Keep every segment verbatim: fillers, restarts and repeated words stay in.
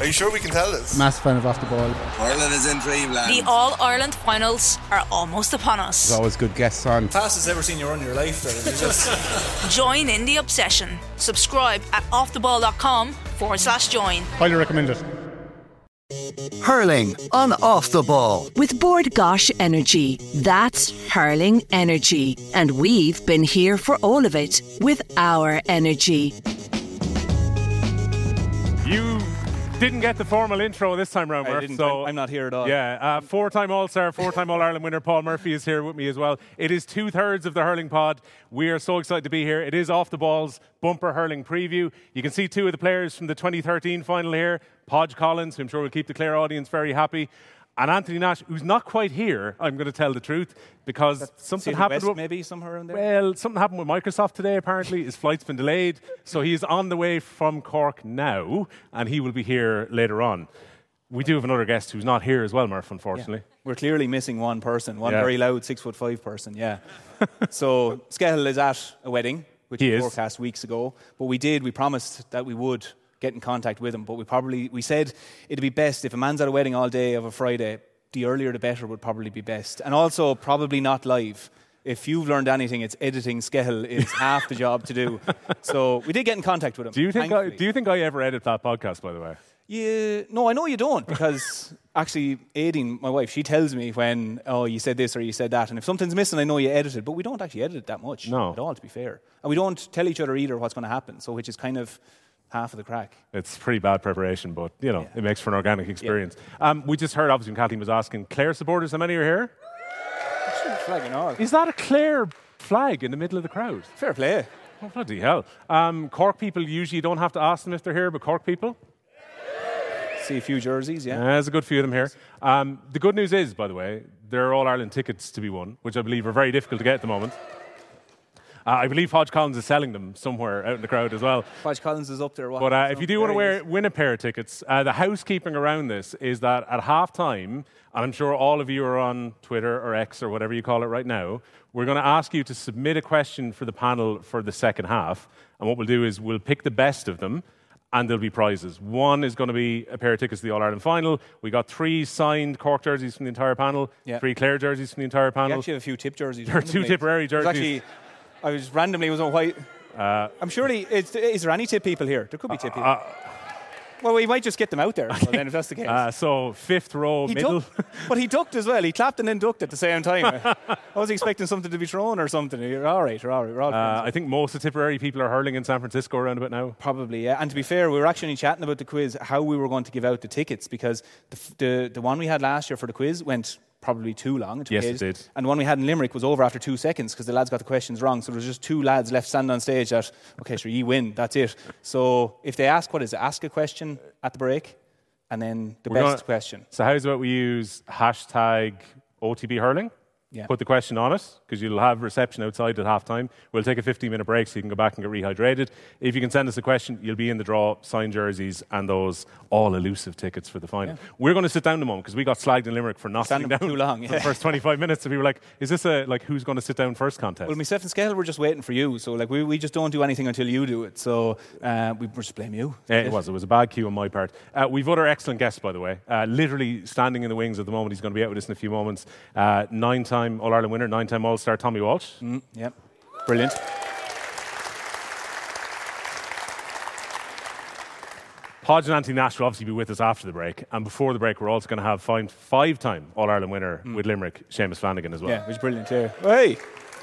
Are you sure we can tell this? Massive fan of Off the Ball. Ireland is in dreamland. The All-Ireland finals are almost upon us. There's always good guests on. Fastest ever seen you run in your life. Just... Join in the obsession. Subscribe at offtheball.com forward slash join. Highly recommend it. Hurling on Off the Ball. With Bord Gosh Energy. That's hurling energy. And we've been here for all of it with our energy. You didn't get the formal intro this time round, I Murph, didn't. so I'm not here at all. Yeah, uh, four-time All-Star, four-time All-Ireland winner Paul Murphy is here with me as well. It is two-thirds of the hurling pod. We are so excited to be here. It is Off the Ball's bumper hurling preview. You can see two of the players from the twenty thirteen final here. Podge Collins, who I'm sure will keep the Clare audience very happy. And Anthony Nash, who's not quite here, I'm going to tell the truth, because That's something happened. West, with, maybe somewhere around there. Well, something happened with Microsoft today. Apparently, his flight's been delayed, so he's on the way from Cork now, and he will be here later on. We do have another guest who's not here as well, Murph. Unfortunately, yeah. We're clearly missing one person, one yeah. very loud six foot five person. Yeah. So Skehill is at a wedding, which he we is. forecast weeks ago, but we did. We promised that we would get in contact with him, but we probably we said it'd be best if a man's at a wedding all day of a Friday. The earlier the better would probably be best. And also probably not live. If you've learned anything, it's editing Skehill is half the job to do. So we did get in contact with him. Do you think I, do you think I ever edit that podcast, by the way? Yeah, no, I know you don't, because actually Aideen, my wife, she tells me when, oh, you said this or you said that, and if something's missing, I know you edited, but we don't actually edit it that much no. at all, to be fair. And we don't tell each other either what's going to happen, so which is kind of half of the crack. It's pretty bad preparation, but, you know, yeah. it makes for an organic experience. Yeah. Um, we just heard, obviously, when Kathleen was asking, Clare supporters, how many are here? Flag and all. Is that a Clare flag in the middle of the crowd? Fair play. Oh, bloody hell. Um, Cork people, usually you don't have to ask them if they're here, but Cork people? See a few jerseys, yeah. Uh, there's a good few of them here. Um, the good news is, by the way, there are All-Ireland tickets to be won, which I believe are very difficult to get at the moment. Uh, I believe Podge Collins is selling them somewhere out in the crowd as well. Podge Collins is up there. But uh, if you do want to wear, win a pair of tickets, uh, the housekeeping around this is that at half-time, and I'm sure all of you are on Twitter or X or whatever you call it right now, we're going to ask you to submit a question for the panel for the second half. And what we'll do is we'll pick the best of them, and there'll be prizes. One is going to be a pair of tickets to the All-Ireland final. We got three signed Cork jerseys from the entire panel, yeah. three Clare jerseys from the entire panel. We actually have a few tip jerseys. There are two Tipperary jerseys. Actually, I was randomly was on white. Uh, I'm surely. Is, is there any tip people here? There could be tip people. Uh, well, we might just get them out there. Well, then, if that's the case. Uh, so fifth row, he middle. Ducked, but he ducked as well. He clapped and then ducked at the same time. I was expecting something to be thrown or something. You're all right. You're all right. We're all uh, I think most of the Tipperary people are hurling in San Francisco around about now. Probably, yeah. And to be fair, we were actually chatting about the quiz, how we were going to give out the tickets, because the the, the one we had last year for the quiz went probably too long. It yes, it did. And the one we had in Limerick was over after two seconds because the lads got the questions wrong. So there was just two lads left standing on stage that, okay, sure, you win, that's it. So if they ask, what is it, ask a question at the break and then the We're best gonna, question. So how's about we use hashtag O T B hurling? Yeah. Put the question on it, because you'll have reception outside at half-time. We'll take a fifteen-minute break so you can go back and get rehydrated. If you can send us a question, you'll be in the draw, signed jerseys and those all-elusive tickets for the final. Yeah. We're going to sit down a moment, because we got slagged in Limerick for not sitting down too long, yeah. for the first twenty-five minutes. So we were like, is this a, like, who's going to sit down first contest? Well, myself and Skehill were just waiting for you. So, like, we, we just don't do anything until you do it. So, uh, we just blame you. Yeah, it was. It was a bad cue on my part. Uh, we've other excellent guests, by the way. Uh, literally standing in the wings at the moment. He's going to be out with us in a few moments. Uh, nine-time All-Ireland winner, nine time All-Star Tommy Walsh. Mm, yep. Brilliant. Podge and Anthony Nash will obviously be with us after the break. And before the break, we're also going to have five, five-time All-Ireland winner mm. with Limerick, Seamus Flanagan as well. Yeah, which is brilliant too. Hey!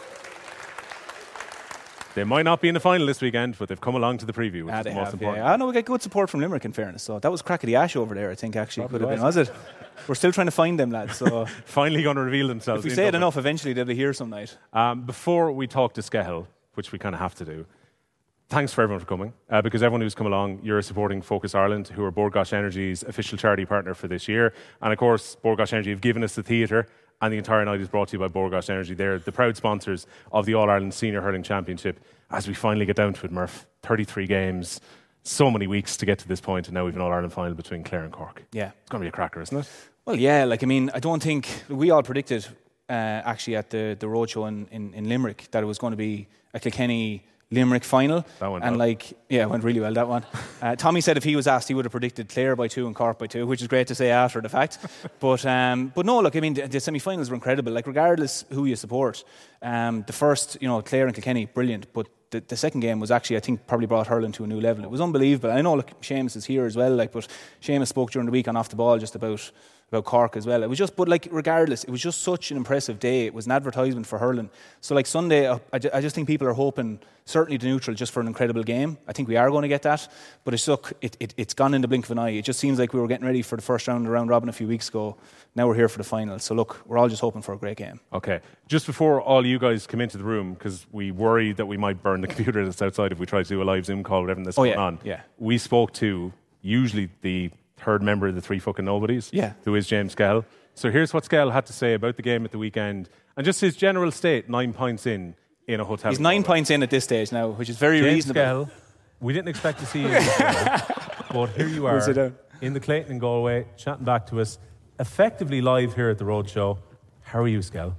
They might not be in the final this weekend, but they've come along to the preview, which ah, is the most have, important. Yeah. I know we get good support from Limerick, in fairness. So that was crack of the ash over there, I think, actually. Probably could have been, was it? We're still trying to find them, lads. So finally going to reveal themselves. If we say it enough, eventually they'll be here some night. Um, before we talk to Skehill, which we kind of have to do, thanks for everyone for coming, uh, because everyone who's come along, you're supporting Focus Ireland, who are Bord Gáis Energy's official charity partner for this year. And of course, Bord Gáis Energy have given us the theatre, and the entire night is brought to you by Bord Gáis Energy. They're the proud sponsors of the All-Ireland Senior Hurling Championship. As we finally get down to it, Murph, thirty-three games, so many weeks to get to this point, and now we've an All-Ireland final between Clare and Cork. Yeah. It's going to be a cracker, isn't it? Well, yeah, like, I mean, I don't think, we all predicted, uh, actually, at the, the roadshow in, in, in Limerick, that it was going to be a Kilkenny Limerick final. That went and well. like, yeah, it went really well, that one. Uh, Tommy said if he was asked, he would have predicted Clare by two and Cork by two, which is great to say after the fact. But um, but no, look, I mean, the, the semi-finals were incredible. Like, regardless who you support, um, the first, you know, Clare and Kilkenny, brilliant. But the, the second game was actually, I think, probably brought hurling to a new level. It was unbelievable. I know, look, Seamus is here as well, like, but Seamus spoke during the week on Off the Ball just about about Cork as well. It was just, but like, regardless, it was just such an impressive day. It was an advertisement for hurling. So like Sunday, I, I just think people are hoping, certainly the neutral, just for an incredible game. I think we are going to get that, but it's look, it, it, it's gone in the blink of an eye. It just seems like we were getting ready for the first round of round robin a few weeks ago. Now we're here for the final. So look, we're all just hoping for a great game. Okay. Just before all you guys come into the room, because we worry that we might burn the computer that's outside if we try to do a live Zoom call with everything that's Oh, going yeah, on. yeah. We spoke to usually the third member of the Three Fucking Nobodies, Yeah. who is James Skehill. So here's what Skehill had to say about the game at the weekend and just his general state, nine points in, in a hotel. He's nine points in at this stage now, which is very James reasonable. Skehill, we didn't expect to see you in the but here you We'll sit are down. in the Clayton and Galway, chatting back to us, effectively live here at the Roadshow. How are you, Skehill?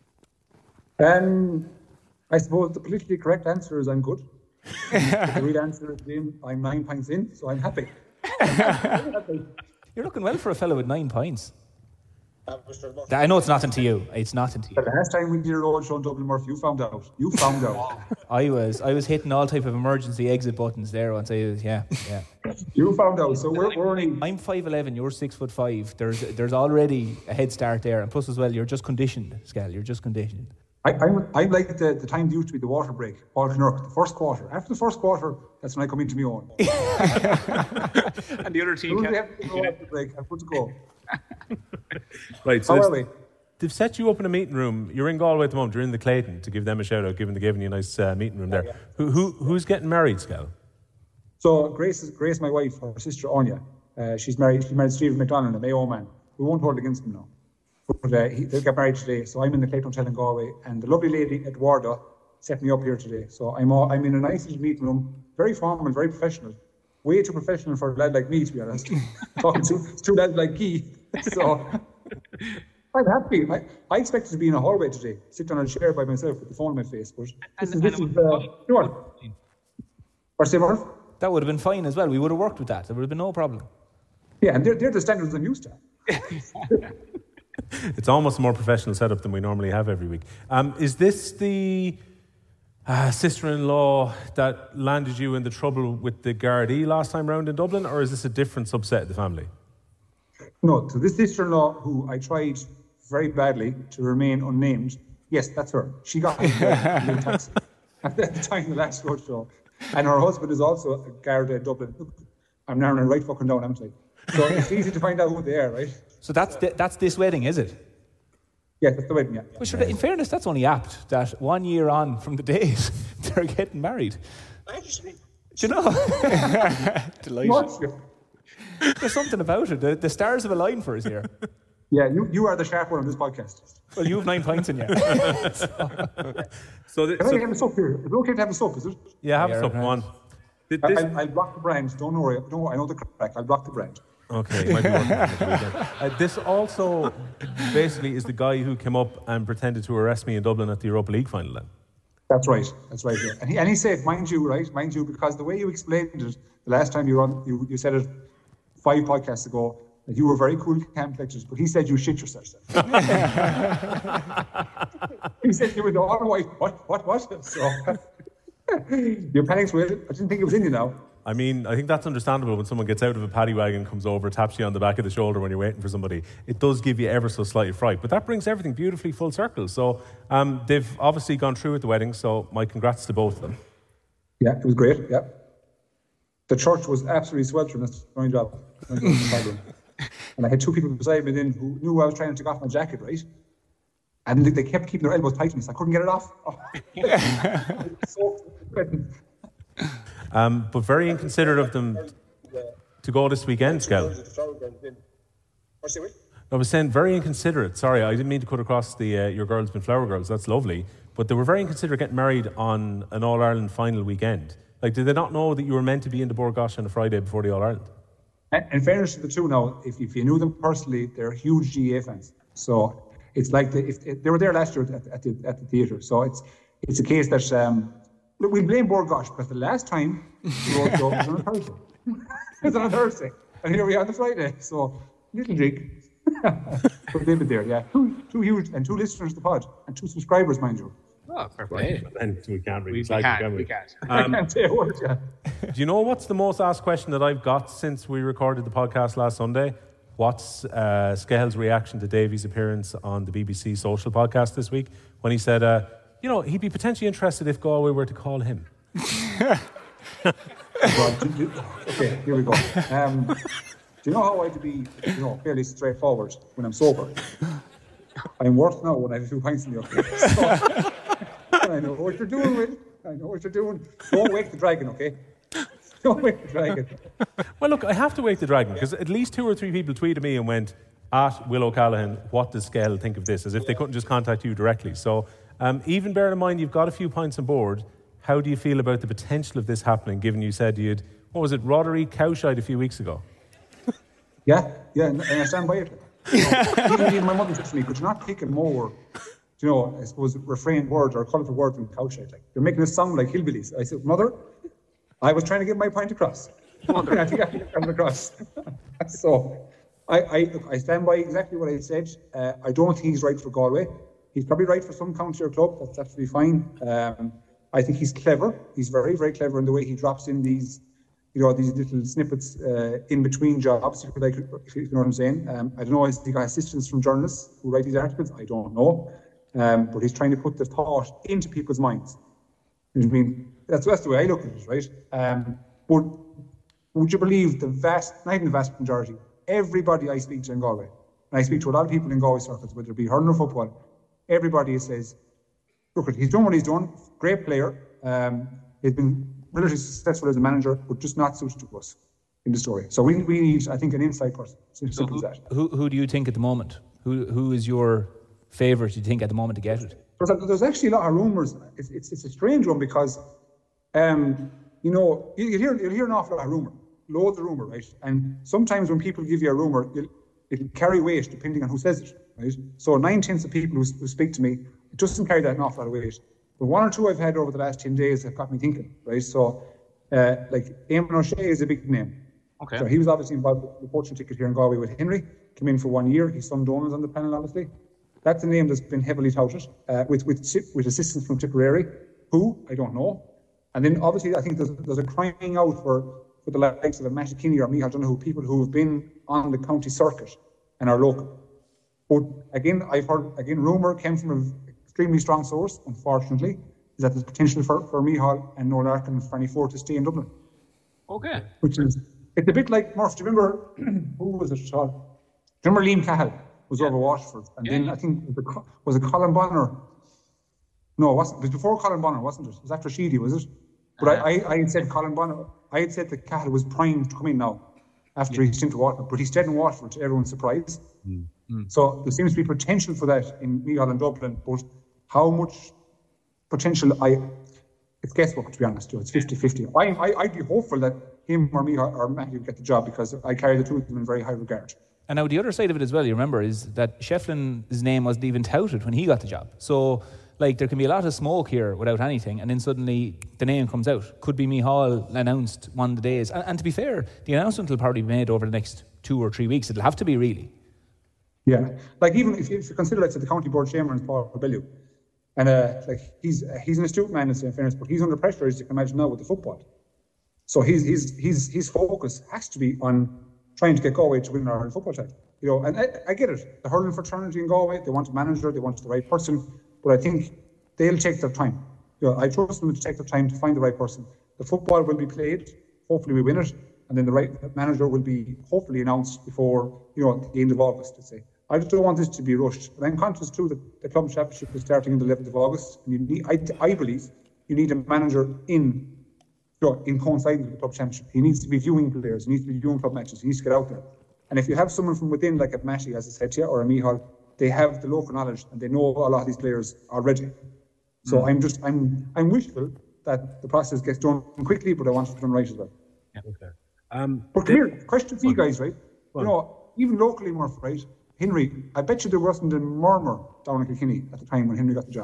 Um, I suppose the politically correct answer is I'm good. The real answer is in, I'm nine points in, so I'm happy. I'm happy. You're looking well for a fellow with nine points. I know it's nothing to you. It's nothing to The you. last time we did a road show in Dublin, Murphy, you found out. You found out. I was I was hitting all type of emergency exit buttons there once. I was yeah yeah. You found out. So we're, we're only. I'm five eleven. You're six foot five. There's there's already a head start there, and plus as well, you're just conditioned, Skehill. You're just conditioned. I, I'm, I'm like the, the time due to be the water break, Paul Knurk, the first quarter. After the first quarter, that's when I come into my own. And the other As team soon as can... we have to go after the break, I'm good to go. Right, so How there's- are we? they've set you up in a meeting room. You're in Galway at the moment. You're in the Clayton, to give them a shout out, given they gave you a nice uh, meeting room there. Who, who Who's getting married, Skehill? So Grace is Grace, my wife, her sister Anya. Uh, she's married. She married Stephen McDonald, a Mayo man. We won't hold against him now. But uh, he, they got married today. So I'm in the Clayton Hotel in Galway, and the lovely lady Eduarda set me up here today. So I'm all, I'm in a nice little meeting room, very formal, very professional. Way too professional for a lad like me, to be honest. Talking to two lads like Guy. So I'm happy. I, I expected to be in a hallway today, sit on a chair by myself with the phone in my face. But this is this is. Uh, you know what? What's the Murph? That would have been fine as well. We would have worked with that. There would have been no problem. Yeah, and they're, they're the standards I'm used to. It's almost a more professional setup than we normally have every week. Um, is this the uh, sister-in-law that landed you in the trouble with the Gardaí last time round in Dublin, or is this a different subset of the family? No, so this sister-in-law, who I tried very badly to remain unnamed, yes, that's her. She got in the taxi at the time of the last road show. And her husband is also a Garda in Dublin. Look, I'm narrowing right fucking down, haven't I? So it's easy to find out who they are, right? So that's the, that's this wedding, is it? Yeah, that's the wedding, yeah. Well, sure, in fairness, that's only apt that one year on from the date they're getting married. Do you know? Delighted. What? There's something about it. The, the stars have aligned for us here. Yeah, you, you are the sharp one on this podcast. Well, you have nine points in you. So, the, Can I so have a soap here? Is it okay to have a soap, is it? yeah, have Yeah, something right. on. Did I, this, I'll, I'll block the brand. Don't worry. Don't worry. I know the crack. I'll block the brand. okay, might be working on it the weekend. Uh, this also basically is the guy who came up and pretended to arrest me in Dublin at the Europa League final then. That's right. That's right. Yeah. And, he, and he said, mind you, right, mind you, because the way you explained it the last time you were on, you, you said it five podcasts ago, that you were very cool, calm, collected, but he said you shit yourself. He said you were all white. What? What? What? So your panics with it. I didn't think it was in you now. I mean, I think that's understandable when someone gets out of a paddy wagon, comes over, taps you on the back of the shoulder when you're waiting for somebody. It does give you ever so slight fright, but that brings everything beautifully full circle. So um, they've obviously gone through with the wedding, so my congrats to both of them. Yeah, it was great. Yeah. The church was absolutely sweltering. That's my job. And I had two people beside me then who knew I was trying to take off my jacket, right? And they, they kept keeping their elbows tight to me, so I couldn't get it off. Oh. So sweating. Um, but very inconsiderate of them to go this weekend, Skehill. I was saying very inconsiderate. Sorry, I didn't mean to cut across the uh, your girls been flower girls. That's lovely. But they were very inconsiderate getting married on an All-Ireland final weekend. Like, did they not know that you were meant to be in the Borgosh on a Friday before the All-Ireland? And in fairness to the two now, if, if you knew them personally, they're huge G A A fans. So it's like the, if, if they were there last year at, at the at the theatre. So it's it's a case that um, look, we'll blame Borgosh because the last time the road show was on a Thursday. It was on a Thursday. And here we are on the Friday. So, little jig. But they've been there, yeah. Two, two huge, and two listeners to the pod, and two subscribers, mind you. Oh, fair play. And we can't really We, we cycle, can't, can we? we can't. I can't say a word, yeah. Do you know what's the most asked question that I've got since we recorded the podcast last Sunday? What's uh, Skell's reaction to Davy's appearance on the B B C Social podcast this week when he said, uh, you know, he'd be potentially interested if Galway were to call him? Well, do, do, okay, here we go. Um, do you know how I to be, you know, fairly straightforward when I'm sober? I'm worse now when I have a few pints in the okay. So, I know what you're doing, Will. I know what you're doing. Don't wake the dragon, okay? Don't wake the dragon. Well, look, I have to wake the dragon because at least two or three people tweeted me and went, at Will O'Callaghan, what does Skell think of this? As if they couldn't just contact you directly. So um, even bear in mind you've got a few pints on board. How do you feel about the potential of this happening, given you said you'd, what was it, Roderick Cowshide a few weeks ago? Yeah, yeah, and, and I stand by it. You know, even my mother said to me, could you not pick a more, you know, I suppose, refrained word or colourful word than cowshite? Like, you're making us sound like hillbillies. I said, Mother, I was trying to get my point across. I think I can get it across. So, I, I, look, I stand by exactly what I said. Uh, I don't think he's right for Galway. He's probably right for some county or club. That's absolutely fine. Um, I think he's clever. He's very, very clever in the way he drops in these, you know, these little snippets uh, in between jobs, if you, like, if you know what I'm saying. Um, I don't know, has he got assistance from journalists who write these articles? I don't know. Um, but he's trying to put the thought into people's minds. I mean, that's, that's the way I look at it, right? Um, but would you believe the vast, not even the vast majority, everybody I speak to in Galway, and I speak to a lot of people in Galway circles, whether it be hurling or football, everybody says, look, he's done what he's done, great player, um, he's been relatively successful as a manager, but just not suited to us in the story. So we, we need, I think, an inside person. It's as simple as that. Who, who do you think at the moment? Who Who is your favourite, you think, at the moment to get it? There's, there's actually a lot of rumours. It's, it's, it's a strange one because, um, you know, you, you, hear, you hear an awful lot of rumour, loads of rumour, right? And sometimes when people give you a rumour, it'll, it'll carry weight depending on who says it, right? So nine-tenths of people who, who speak to me, it doesn't carry that an awful lot of weight. But one or two I've had over the last ten days have got me thinking, right? So, uh, like, Eamon O'Shea is a big name. Okay. So he was obviously involved with the poaching ticket here in Galway with Henry, came in for one year. His son Donald's on the panel, obviously. That's a name that's been heavily touted, uh, with, with with assistance from Tipperary. Who? I don't know. And then, obviously, I think there's, there's a crying out for, for the likes of a Matty Kinney or Micheál Donoghue, people who have been on the county circuit and are local. But again, I've heard, again, rumour came from an extremely strong source, unfortunately, is that there's potential for, for Micheál and Noel Larkin and Franny Ford to stay in Dublin. Okay. Which is, it's a bit like, Murph, do you remember, who was it? Do you remember Liam Cahill was yeah. over Waterford? And yeah, then yeah. I think, was it Colin Bonner? No, it wasn't. It was before Colin Bonner, wasn't it? It was after Sheedy, was it? But uh, I, I, I had said Colin Bonner, I had said that Cahill was primed to come in now after yeah. he stint to Waterford, but he stayed in Waterford to everyone's surprise. Mm. Mm. So there seems to be potential for that in Micheál and Dublin, but how much potential, I it's guesswork, to be honest. It's fifty-fifty. I, I, I'd be hopeful that him or me or Matthew get the job because I carry the two of them in very high regard. And now the other side of it as well, you remember, is that Shefflin's name wasn't even touted when he got the job. So, like, there can be a lot of smoke here without anything, and then suddenly the name comes out. Could be Micheál announced one of the days. And, and to be fair, the announcement will probably be made over the next two or three weeks. It'll have to be, really. Yeah. Like, even if you, if you consider, like, so the county board chairman is Paul Bellew, and uh, like he's he's an astute man in fairness, but he's under pressure, as you can imagine now, with the football. So his his his his focus has to be on trying to get Galway to win an Ireland football title. You know, and I, I get it. The hurling fraternity in Galway, they want a manager, they want the right person, but I think they'll take their time. You know, I trust them to take their time to find the right person. The football will be played. Hopefully, we win it, and then the right manager will be hopefully announced before, you know, the end of August, let's say. I just don't want this to be rushed. But I'm conscious too that the club championship is starting on the eleventh of August. And you need, I, I believe you need a manager in, you know, in coinciding with the club championship. He needs to be viewing players. He needs to be viewing club matches. He needs to get out there. And if you have someone from within, like a Matty, as I said to you, or a Micheál, they have the local knowledge and they know a lot of these players already. So mm. I'm just, I'm, I'm wishful that the process gets done quickly, but I want it to be done right as well. Yeah. Okay. Um, but clear question for you guys, right? Well, you know, even locally, Murph, right? Henry, I bet you there wasn't a murmur down in Kilkenny at the time when Henry got the job.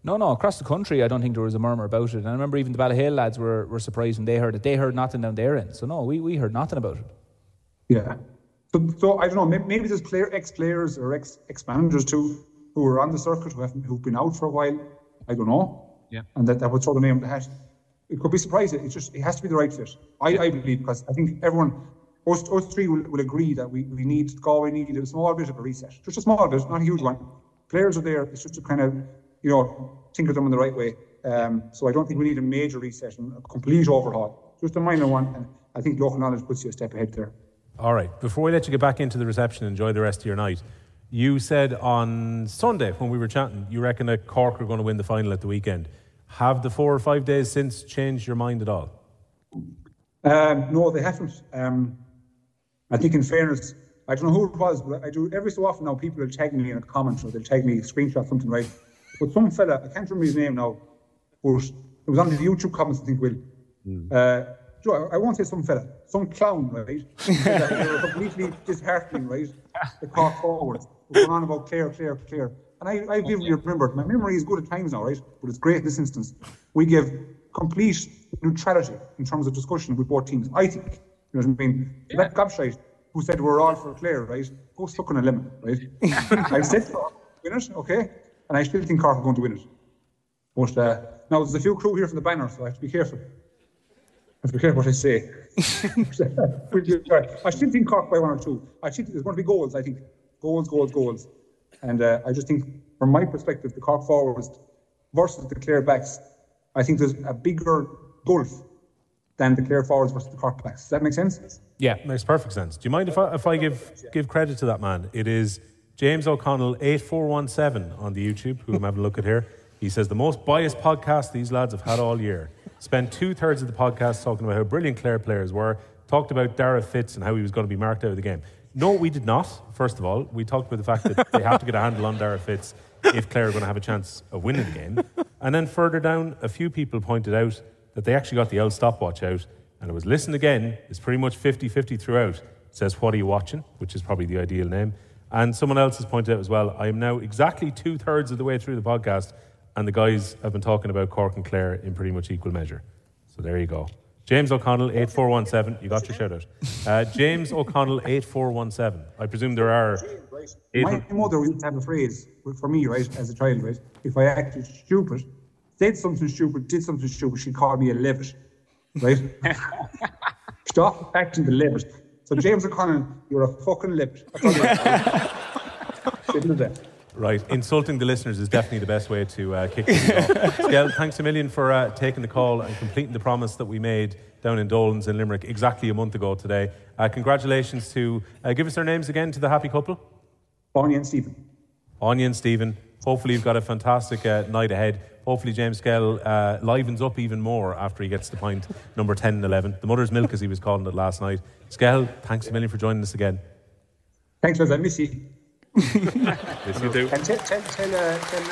No, no, across the country, I don't think there was a murmur about it. And I remember even the Ballyhale lads were, were surprised when they heard it. They heard nothing down their end. So no, we, we heard nothing about it. Yeah. So, so I don't know, maybe, maybe there's player, ex-players or ex, ex-managers too who are on the circuit, who haven't, who've been out for a while. I don't know. Yeah. And that, that would throw the name on the hat. It could be surprising. It's just, it has to be the right fit. I, I believe, because I think everyone, us, us three will, will agree that we, we need, Galway need a small bit of a reset. Just a small bit, not a huge one. Players are there, it's just to kind of, you know, tinker them in the right way. Um, so I don't think we need a major reset and a complete overhaul. Just a minor one, and I think local knowledge puts you a step ahead there. All right, before we let you get back into the reception and enjoy the rest of your night, you said on Sunday when we were chatting, you reckon that Cork are going to win the final at the weekend. Have the four or five days since changed your mind at all? Um, no, they haven't. Um, I think in fairness, I don't know who it was, but I do every so often now people will tag me in a comment or they'll tag me, screenshot something, right? But some fella, I can't remember his name now, but it was on the YouTube comments, I think, Will. Mm. Uh, Joe, I won't say some fella, some clown, right? That they were completely disheartening, right? The Cork forwards. We're going on about Clare, Clare, Clare. And I, I vividly remember, my memory is good at times now, right? But it's great in this instance. We give complete neutrality in terms of discussion with both teams. I think, you know what I mean? Yeah. That gobshite who said we're all for Clare, right? Go suck on a lemon, right? I said Cork win it, okay? And I still think Cork are going to win it. But uh, now there's a few crew here from the banner, so I have to be careful. I have to be careful what I say. I still think Cork by one or two. I think there's going to be goals, I think. Goals, goals, goals. And uh, I just think, from my perspective, the Cork forwards versus the Clare backs, I think there's a bigger gulf than the Clare forwards versus the Cork backs. Does that make sense? Yeah, makes perfect sense. Do you mind if I, if I give give credit to that man? It is James O'Connell eight four one seven on the YouTube, who I'm having a look at here. He says, the most biased podcast these lads have had all year. Spent two-thirds of the podcast talking about how brilliant Clare players were, talked about Dara Fitz and how he was going to be marked out of the game. No, we did not, first of all. We talked about the fact that they have to get a handle on Dara Fitz if Clare are going to have a chance of winning the game. And then further down, a few people pointed out that they actually got the old stopwatch out, and it was listen again. It's pretty much fifty-fifty throughout. It says, what are you watching? Which is probably the ideal name. And someone else has pointed out as well, I am now exactly two-thirds of the way through the podcast, and the guys have been talking about Cork and Clare in pretty much equal measure. So there you go. James O'Connell, eight four one seven. You got your shout out. Uh, James O'Connell, eight four one seven. I presume there are... My mother used to have a phrase for me, right, as a child, right? If I acted stupid, said something stupid, did something stupid, she'd call me a levitt, right? Stop acting the levitt. So James O'Connell, you're a fucking levitt. Right, insulting the listeners is definitely the best way to uh, kick things off. Skell, thanks a million for uh, taking the call and completing the promise that we made down in Dolans in Limerick exactly a month ago today. Uh, congratulations to, uh, give us their names again, to the happy couple. Anya and Stephen. Anya and Stephen. Hopefully you've got a fantastic uh, night ahead. Hopefully James Skell uh, livens up even more after he gets to point number ten and eleven. The mother's milk, as he was calling it last night. Skell, thanks a million for joining us again. Thanks, guys. I miss you. Yes, you do. And tell, tell, tell, uh, tell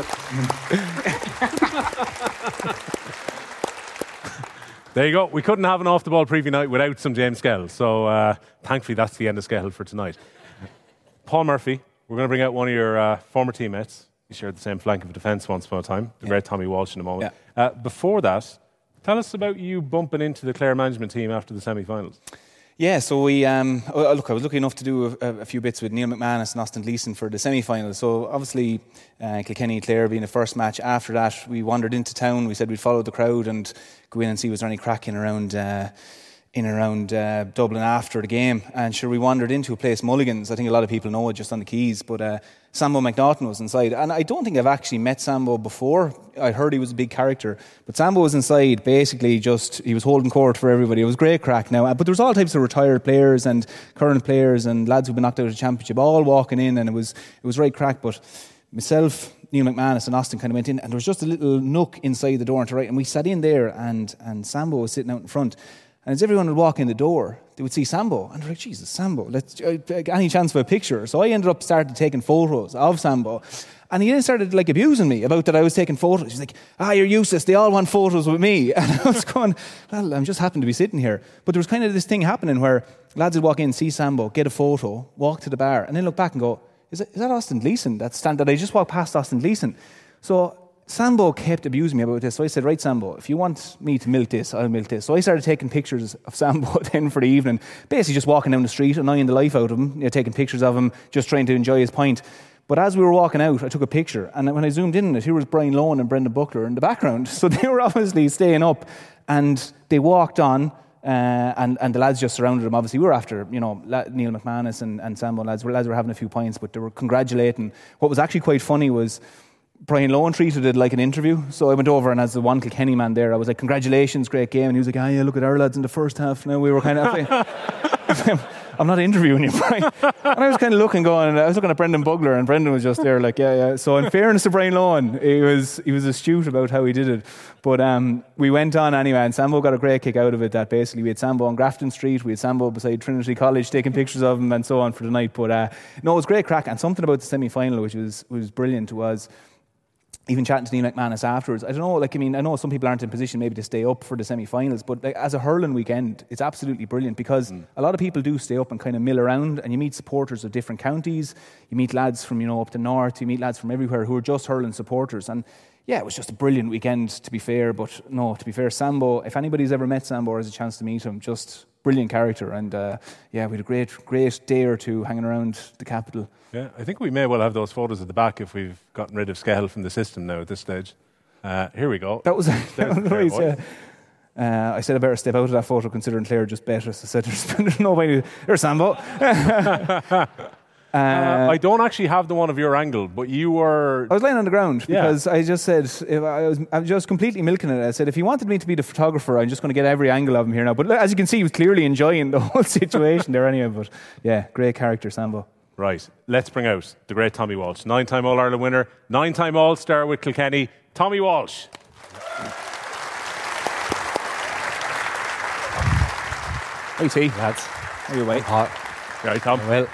Nash. There you go. We couldn't have an off-the-ball preview night without some James Skell. So uh, thankfully that's the end of Skell for tonight. Paul Murphy, we're going to bring out one of your uh, former teammates. He shared the same flank of defence once upon a time. The yeah. great Tommy Walsh in a moment. Yeah. Uh, before that, tell us about you bumping into the Clare management team after the semi-finals. Yeah, so we, um, oh, look, I was lucky enough to do a, a few bits with Neil McManus and Austin Gleeson for the semi-finals. So obviously, uh, Kilkenny and Clare being the first match. After that, we wandered into town. We said we'd follow the crowd and go in and see was there any cracking around uh, in and around uh, Dublin after the game. And sure, we wandered into a place, Mulligan's. I think a lot of people know it just on the quays, but uh, Sambo McNaughton was inside. And I don't think I've actually met Sambo before. I heard he was a big character. But Sambo was inside, basically just, he was holding court for everybody. It was great crack now. But there was all types of retired players and current players and lads who've been knocked out of the championship, all walking in, and it was it was right crack. But myself, Neil McManus and Austin kind of went in, and there was just a little nook inside the door and to right, and we sat in there, and, and Sambo was sitting out in front. And as everyone would walk in the door, they would see Sambo. And they're like, Jesus, Sambo, let's, uh, any chance for a picture? So I ended up started taking photos of Sambo. And he then started like abusing me about that I was taking photos. He's like, ah, you're useless. They all want photos with me. And I was going, well, I'm just happened to be sitting here. But there was kind of this thing happening where lads would walk in, see Sambo, get a photo, walk to the bar, and then look back and go, is that, is that Austin Gleeson? That stand that I just walked past Austin Gleeson. So Sambo kept abusing me about this. So I said, right, Sambo, if you want me to milk this, I'll milk this. So I started taking pictures of Sambo then for the evening, basically just walking down the street, annoying the life out of him, you know, taking pictures of him, just trying to enjoy his pint. But as we were walking out, I took a picture, and when I zoomed in on it, here was Brian Lohan and Brendan Buckler in the background. So they were obviously staying up, and they walked on, uh, and, and the lads just surrounded them. Obviously, we were after, you know, Neil McManus and, and Sambo lads. The lads were having a few pints, but they were congratulating. What was actually quite funny was Brian Lohan treated it like an interview. So I went over, and as the one Kilkenny man there, I was like, congratulations, great game. And he was like, ah, yeah, look at our lads in the first half. Now we were kind of like, I'm not interviewing you, Brian. And I was kind of looking, going, I was looking at Brendan Bugler, and Brendan was just there like, yeah, yeah. So in fairness to Brian Lohan, he was he was astute about how he did it. But um, we went on anyway, and Sambo got a great kick out of it. That basically we had Sambo on Grafton Street, we had Sambo beside Trinity College taking pictures of him and so on for the night. But uh, no, it was great crack. And something about the semi-final which was was brilliant was, even chatting to Neil McManus afterwards, I don't know, like, I mean, I know some people aren't in position maybe to stay up for the semi-finals, but like, as a hurling weekend, it's absolutely brilliant because mm. a lot of people do stay up and kind of mill around, and you meet supporters of different counties, you meet lads from, you know, up the north, you meet lads from everywhere who are just hurling supporters, and yeah, it was just a brilliant weekend, to be fair. But no, to be fair, Sambo, if anybody's ever met Sambo or has a chance to meet him, just brilliant character. And uh, yeah, we had a great, great day or two hanging around the capital. Yeah, I think we may well have those photos at the back if we've gotten rid of Skehill from the system now at this stage. Uh, here we go. That was, that was nice, yeah. Uh, I said I better step out of that photo considering Claire just bet us. I said there's, there's no way. There's Sambo. Uh, uh, I don't actually have the one of your angle, but you were... I was laying on the ground yeah. because I just said, if I, was, I was just completely milking it. I said, if he wanted me to be the photographer, I'm just going to get every angle of him here now. But as you can see, he was clearly enjoying the whole situation there anyway. But yeah, great character, Sambo. Right, let's bring out the great Tommy Walsh. Nine-time All-Ireland winner, nine-time All-Star with Kilkenny, Tommy Walsh. Hey, T. Lads. How are you, mate? Hot. Right, Tom. Well.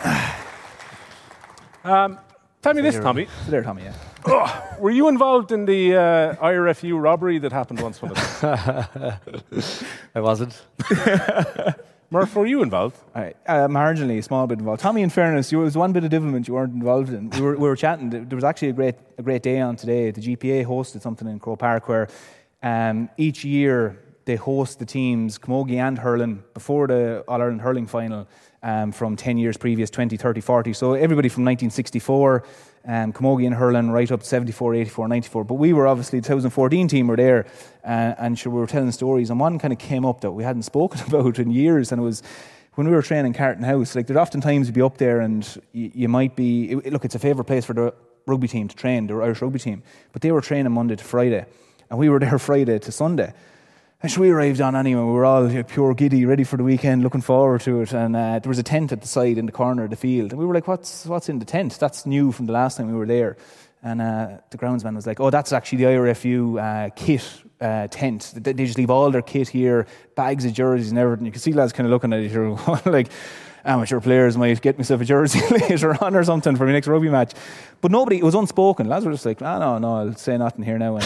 Um, tell me so this, there, Tommy. So there, Tommy, yeah. Oh, were you involved in the uh, I R F U robbery that happened once upon a time? I wasn't. Murph, were you involved? Right. Uh, marginally, a small bit involved. Tommy, in fairness, there was one bit of devilment you weren't involved in. We were, we were chatting. There was actually a great a great day on today. The G P A hosted something in Croke Park where um, each year they host the teams, Camogie and Hurling, before the All-Ireland Hurling final um, from ten years previous, twenty, thirty, forty. So everybody from nineteen sixty-four, um, Camogie and Hurling, right up to seventy-four, eighty-four, ninety-four. But we were obviously, the twenty fourteen team were there, uh, and sure, we were telling stories. And one kind of came up that we hadn't spoken about in years, and it was when we were training Carton House. Like, there'd oftentimes you'd be up there and you, you might be, it, look, it's a favourite place for the rugby team to train, the Irish rugby team. But they were training Monday to Friday, and we were there Friday to Sunday. And so we arrived on anyway, we were all you know, pure giddy, ready for the weekend, looking forward to it. And uh, there was a tent at the side in the corner of the field. And we were like, what's what's in the tent? That's new from the last time we were there. And uh, the groundsman was like, oh, that's actually the I R F U uh, kit uh, tent. They, they just leave all their kit here, bags of jerseys and everything. You can see lads kind of looking at it, like, amateur players might get myself a jersey later on or something for my next rugby match. But nobody, it was unspoken. Lads were just like, ah, no, no, I'll say nothing here now. And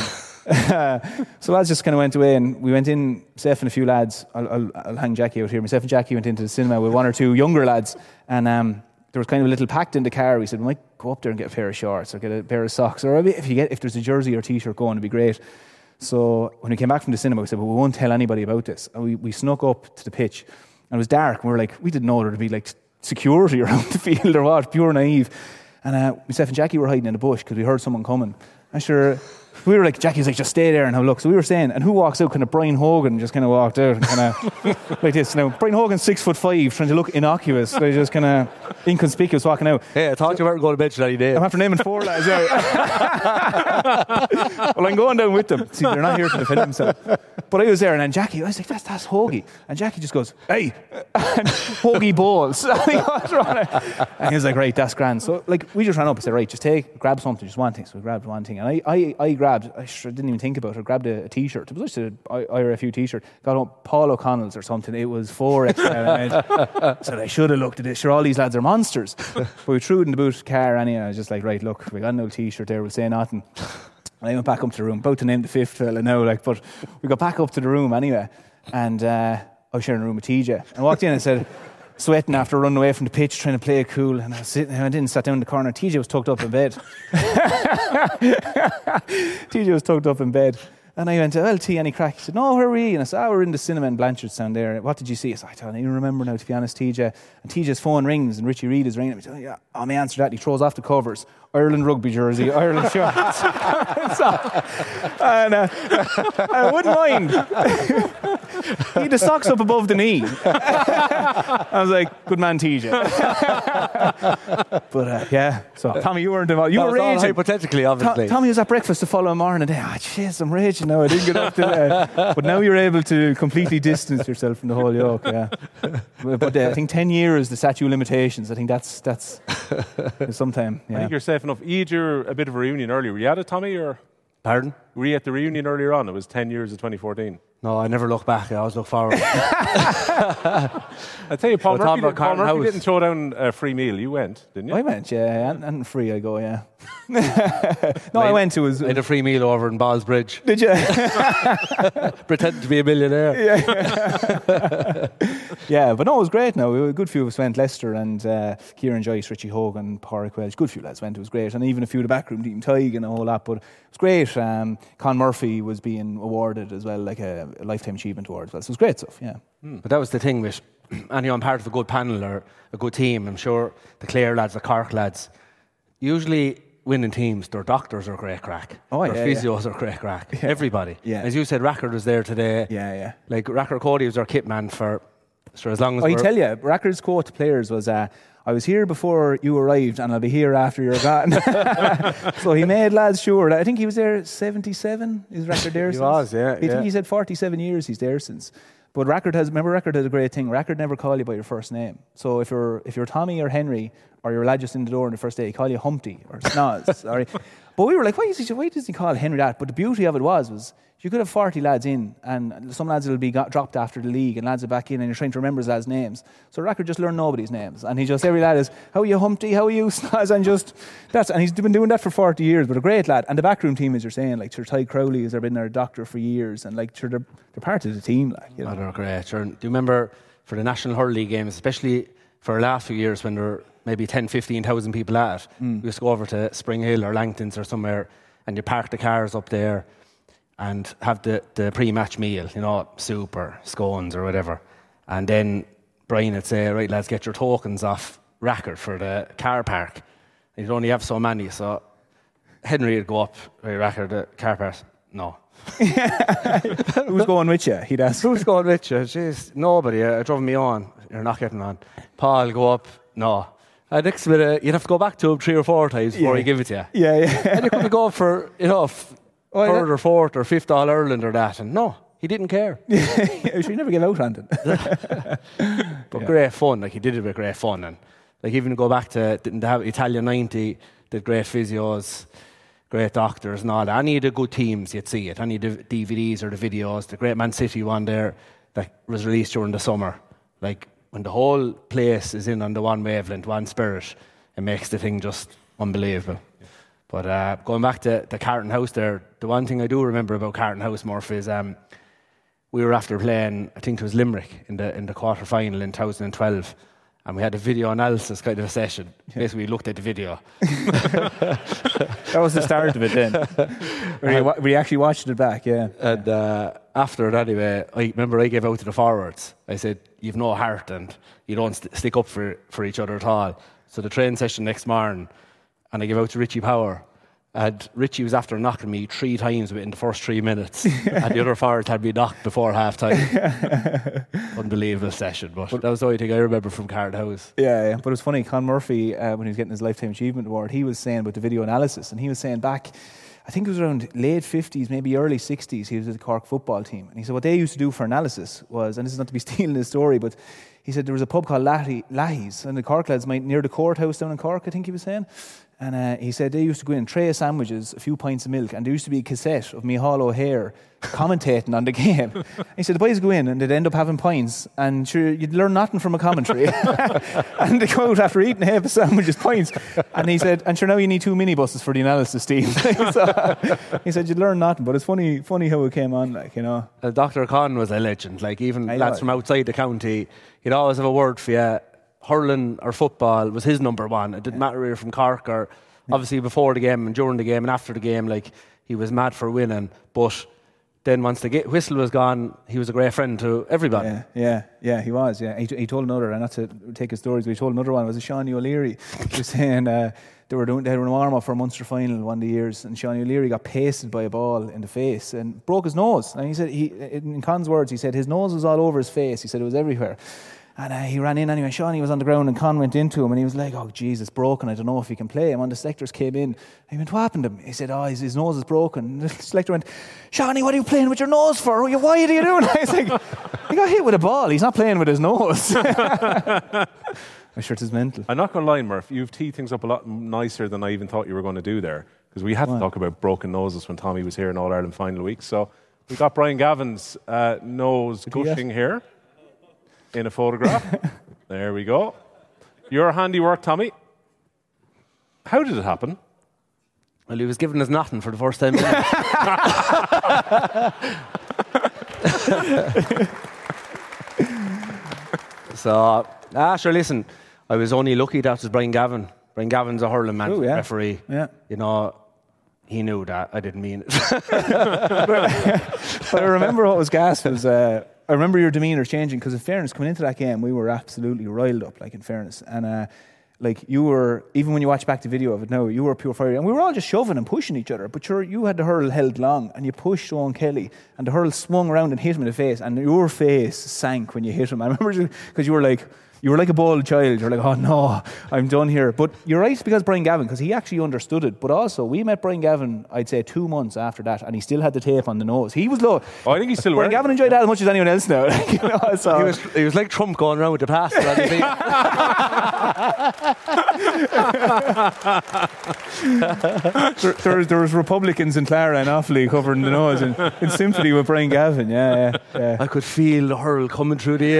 so lads just kind of went away, and we went in, myself and a few lads, I'll, I'll, I'll hang Jackie out here, myself and Jackie went into the cinema with one or two younger lads, and um, there was kind of a little pact in the car. We said, we might go up there and get a pair of shorts or get a pair of socks, or if you get if there's a jersey or t-shirt going, it'd be great. So when we came back from the cinema, we said, well, we won't tell anybody about this. And we, we snuck up to the pitch, and it was dark, and we were like, we didn't know there would be like security around the field or what, pure naive. And uh, myself and Jackie were hiding in the bush because we heard someone coming. And sure, we were like, Jackie's like, just stay there and have a look. So we were saying, and who walks out? Kind of Brian Hogan just kind of walked out and kind of like this. Now, Brian Hogan's six foot five, trying to look innocuous. So he's just kind of inconspicuous walking out. Hey, I thought so, you weren't going to mention any name. I'm after naming four lads. Yeah. Well, I'm going down with them. See, they're not here to defend themselves. But I was there, and then Jackie, I was like, that's, that's Hoagie. And Jackie just goes, hey, Hoagie balls. And he was like, right, that's grand. So, like, we just ran up and said, right, just take, grab something, just one thing. So we grabbed one thing. And I, I, I grabbed, I didn't even think about it, I grabbed a, a t-shirt. It was just an I R F U t-shirt. Got up Paul O'Connell's or something. It was four X L. So I should have looked at it. Sure, all these lads are monsters. But we threw it in the boot car anyway. I was just like, right, look, we got an old t-shirt there, we'll say nothing. And I went back up to the room, about to name the fifth fella now, like, but we got back up to the room anyway, and uh, I was sharing a room with T J, and I walked in and said, sweating after running away from the pitch, trying to play it cool. And I was sitting, I went in and sat down in the corner. T J was tucked up in bed. T J was tucked up in bed. And I went, well, T, any crack? He said, no, where were we? And I said, oh, we're in the cinema in Blanchardstown there. What did you see? I said, I don't even remember now, to be honest, T J. And T J's phone rings, and Richie Reid is ringing. He said, yeah, oh, me answer that. He throws off the covers. Ireland rugby jersey, Ireland shorts. So, and uh, I wouldn't mind. He had the socks up above the knee. I was like, good man, T J. But uh, yeah, so Tommy, you weren't involved. You that were was all raging. hypothetically, obviously. To- Tommy was at breakfast the following morning. And, oh, jeez, I'm raging now. I didn't get up to that. But now you're able to completely distance yourself from the whole yoke. Yeah. But, but uh, I think ten years, the statute of limitations. I think that's that's sometime. Yeah. I think you're safe enough. You had your, a bit of a reunion earlier. Were you at it, Tommy? Or Pardon? Were you at the reunion earlier on? It was ten years of twenty fourteen. No, I never look back. I always look forward. I tell you, Paul We're talking Murphy, about Paul Carton Murphy House. didn't throw down a free meal. You went, didn't you? I went, yeah, and, and free I go, yeah. No, I went to his. I had a free meal over in Balls Bridge. Did you? Pretending to be a millionaire. Yeah. Yeah, but no, it was great. Now a good few of us went. Leicester and uh, Kieran Joyce, Richie Hogan, Pádraig Welch. Good few lads went. It was great, and even a few of the backroom team, Tig and a whole lot. But it was great. Um, Con Murphy was being awarded as well, like a, a lifetime achievement award as well. So it was great stuff. Yeah. Mm. But that was the thing with anyone part of a good panel or a good team. I'm sure the Clare lads, the Cork lads, usually winning teams, their doctors are great crack. Oh, their yeah, physios yeah. are great crack. Yeah. Everybody. Yeah. As you said, Rackard was there today. Yeah, yeah. Like Rackard Cody was our kit man for, for as long as I we're... tell you, Rackard's quote to players was, uh, I was here before you arrived and I'll be here after you're gone. So he made lads sure. I think he was there seventy-seven, is Rackard there He since? was, yeah, I think yeah. he said forty-seven years he's there since. But Rackard has, remember Rackard has a great thing. Rackard never call you by your first name. So if you're if you're Tommy or Henry or your lad just in the door on the first day, he call you Humpty or Snoz. Sorry. But we were like, why, is he, why does he call Henry that? But the beauty of it was, was you could have forty lads in, and some lads will be got, dropped after the league, and lads are back in, and you're trying to remember his lads' names. So Rackard just learned nobody's names, and he just, every lad is, how are you, Humpty? How are you, Snoz? And just, that's, and he's been doing that for forty years, but a great lad. And the backroom team, as you're saying, like, sure, Ty Crowley has been their doctor for years, and like, sure, they're, they're part of the team, like, you know. Oh, they're great. Sure. Do you remember for the National Hurley games, especially for the last few years when there were maybe ten, fifteen thousand people at it, Mm. we used to go over to Spring Hill or Langtons or somewhere, and you park the cars up there and have the, the pre-match meal, you know, soup or scones or whatever. And then Brian would say, right, lads, get your tokens off Rackard for the car park. And you'd only have so many, so Henry would go up, right, Rackard, the car park. No. Who's going with you? He'd ask. Who's going with you? Jeez, nobody. Uh, drove me on. You're not getting on. Paul, go up. No. Uh, next minute, you'd have to go back to him three or four times before Yeah. he give it to you. Yeah, yeah. And you couldn't go for, you know, f- Oh, yeah. third or fourth or fifth All Ireland or that. And no, he didn't care. She never gave out on it. But great fun. Like, he did it with great fun. And like, even go back to, didn't they have Italian ninety, did great physios, great doctors and all that. Any of the good teams, you'd see it. Any of the D V Ds or the videos. The great Man City one there that was released during the summer. Like, when the whole place is in on the one wavelength, one spirit, it makes the thing just unbelievable. But uh, going back to the Carton House there, the one thing I do remember about Carton House, Murph, is um, we were after playing, I think it was Limerick, in the in the quarter final in twenty twelve, and we had a video analysis kind of a session. Basically, we looked at the video. That was the start of it then. we, wa- we actually watched it back, yeah. And uh, after it, anyway, I remember I gave out to the forwards. I said, "You've no heart, and you don't st- stick up for for each other at all." So the training session next morning, and I gave out to Richie Power. And Richie was after knocking me three times within the first three minutes. And the other forwards had me knocked before half time. Unbelievable session. But, but that was the only thing I remember from Carton House. Yeah, yeah, but it was funny. Con Murphy, uh, when he was getting his Lifetime Achievement Award, he was saying about the video analysis, and he was saying back, I think it was around late fifties, maybe early sixties, he was with the Cork football team. And he said what they used to do for analysis was, and this is not to be stealing his story, but he said there was a pub called Lahi, Lahey's, and the Cork lads might, near the courthouse down in Cork, I think he was saying. And uh, he said they used to go in, tray of sandwiches, a few pints of milk, and there used to be a cassette of Micheál O'Hare commentating on the game. He said the boys go in and they'd end up having pints, and sure, you'd learn nothing from a commentary. And they go out after eating half a sandwiches, pints. And he said, and sure, now you need two minibuses for the analysis team. So, he said you'd learn nothing, but it's funny funny how it came on, like, you know. Uh, Doctor Con was a legend. Like, even I lads know. from outside the county, he'd always have a word for you. Hurling or football was his number one. It didn't matter if you were from Cork or obviously before the game and during the game and after the game. Like, he was mad for winning. But then once the whistle was gone, he was a great friend to everybody. Yeah, yeah, yeah, he was. Yeah, he, he told another, and not to take his stories, but he told another one. It was Sean O'Leary. He was saying uh, they were doing they had an warm up for a Munster final one of the years, and Sean O'Leary got pasted by a ball in the face and broke his nose. And he said, he in Con's words, he said his nose was all over his face. He said it was everywhere. And uh, he ran in anyway. Shawnee was on the ground and Con went into him and he was like, oh, Jesus, broken. I don't know if he can play. And when the selectors came in, he went, what happened to him? He said, oh, his, his nose is broken. And the selector went, Shawnee, what are you playing with your nose for? Why are you doing that? He's like, he got hit with a ball. He's not playing with his nose. I'm sure it's mental. I'm not going to lie, Murph. You've teed things up a lot nicer than I even thought you were going to do there. Because we had to talk about broken noses when Tommy was here in All-Ireland final week. So we got Brian Gavin's uh, nose gushing here. In a photograph. There we go. Your handiwork, Tommy. How did it happen? Well, he was giving us nothing for the first time. So, ah, sure, listen, I was only lucky that was Brian Gavin. Brian Gavin's a hurling man, Ooh, yeah. referee. Yeah. You know, he knew that. I didn't mean it. But I remember what was gas was... Uh, I remember your demeanour changing because, in fairness, coming into that game, we were absolutely riled up, like, in fairness. And, uh, like, you were, even when you watch back the video of it now, you were pure fire. And we were all just shoving and pushing each other. But you're, you had the hurl held long, and you pushed Owen Kelly, and the hurl swung around and hit him in the face, and your face sank when you hit him. I remember because you were like... You were like a bold child. You're like, oh no, I'm done here. But you're right because Brian Gavin, because he actually understood it. But also, we met Brian Gavin, I'd say, two months after that, and he still had the tape on the nose. He was low. Oh, I think he's still Brian wearing Gavin enjoyed that as much as anyone else now. you know, so. he, was, he was like Trump going around with the pastor. there, there, was, there was Republicans in Clara and Offaly covering the nose in, in sympathy with Brian Gavin. Yeah, yeah, yeah. I could feel the hurl coming through the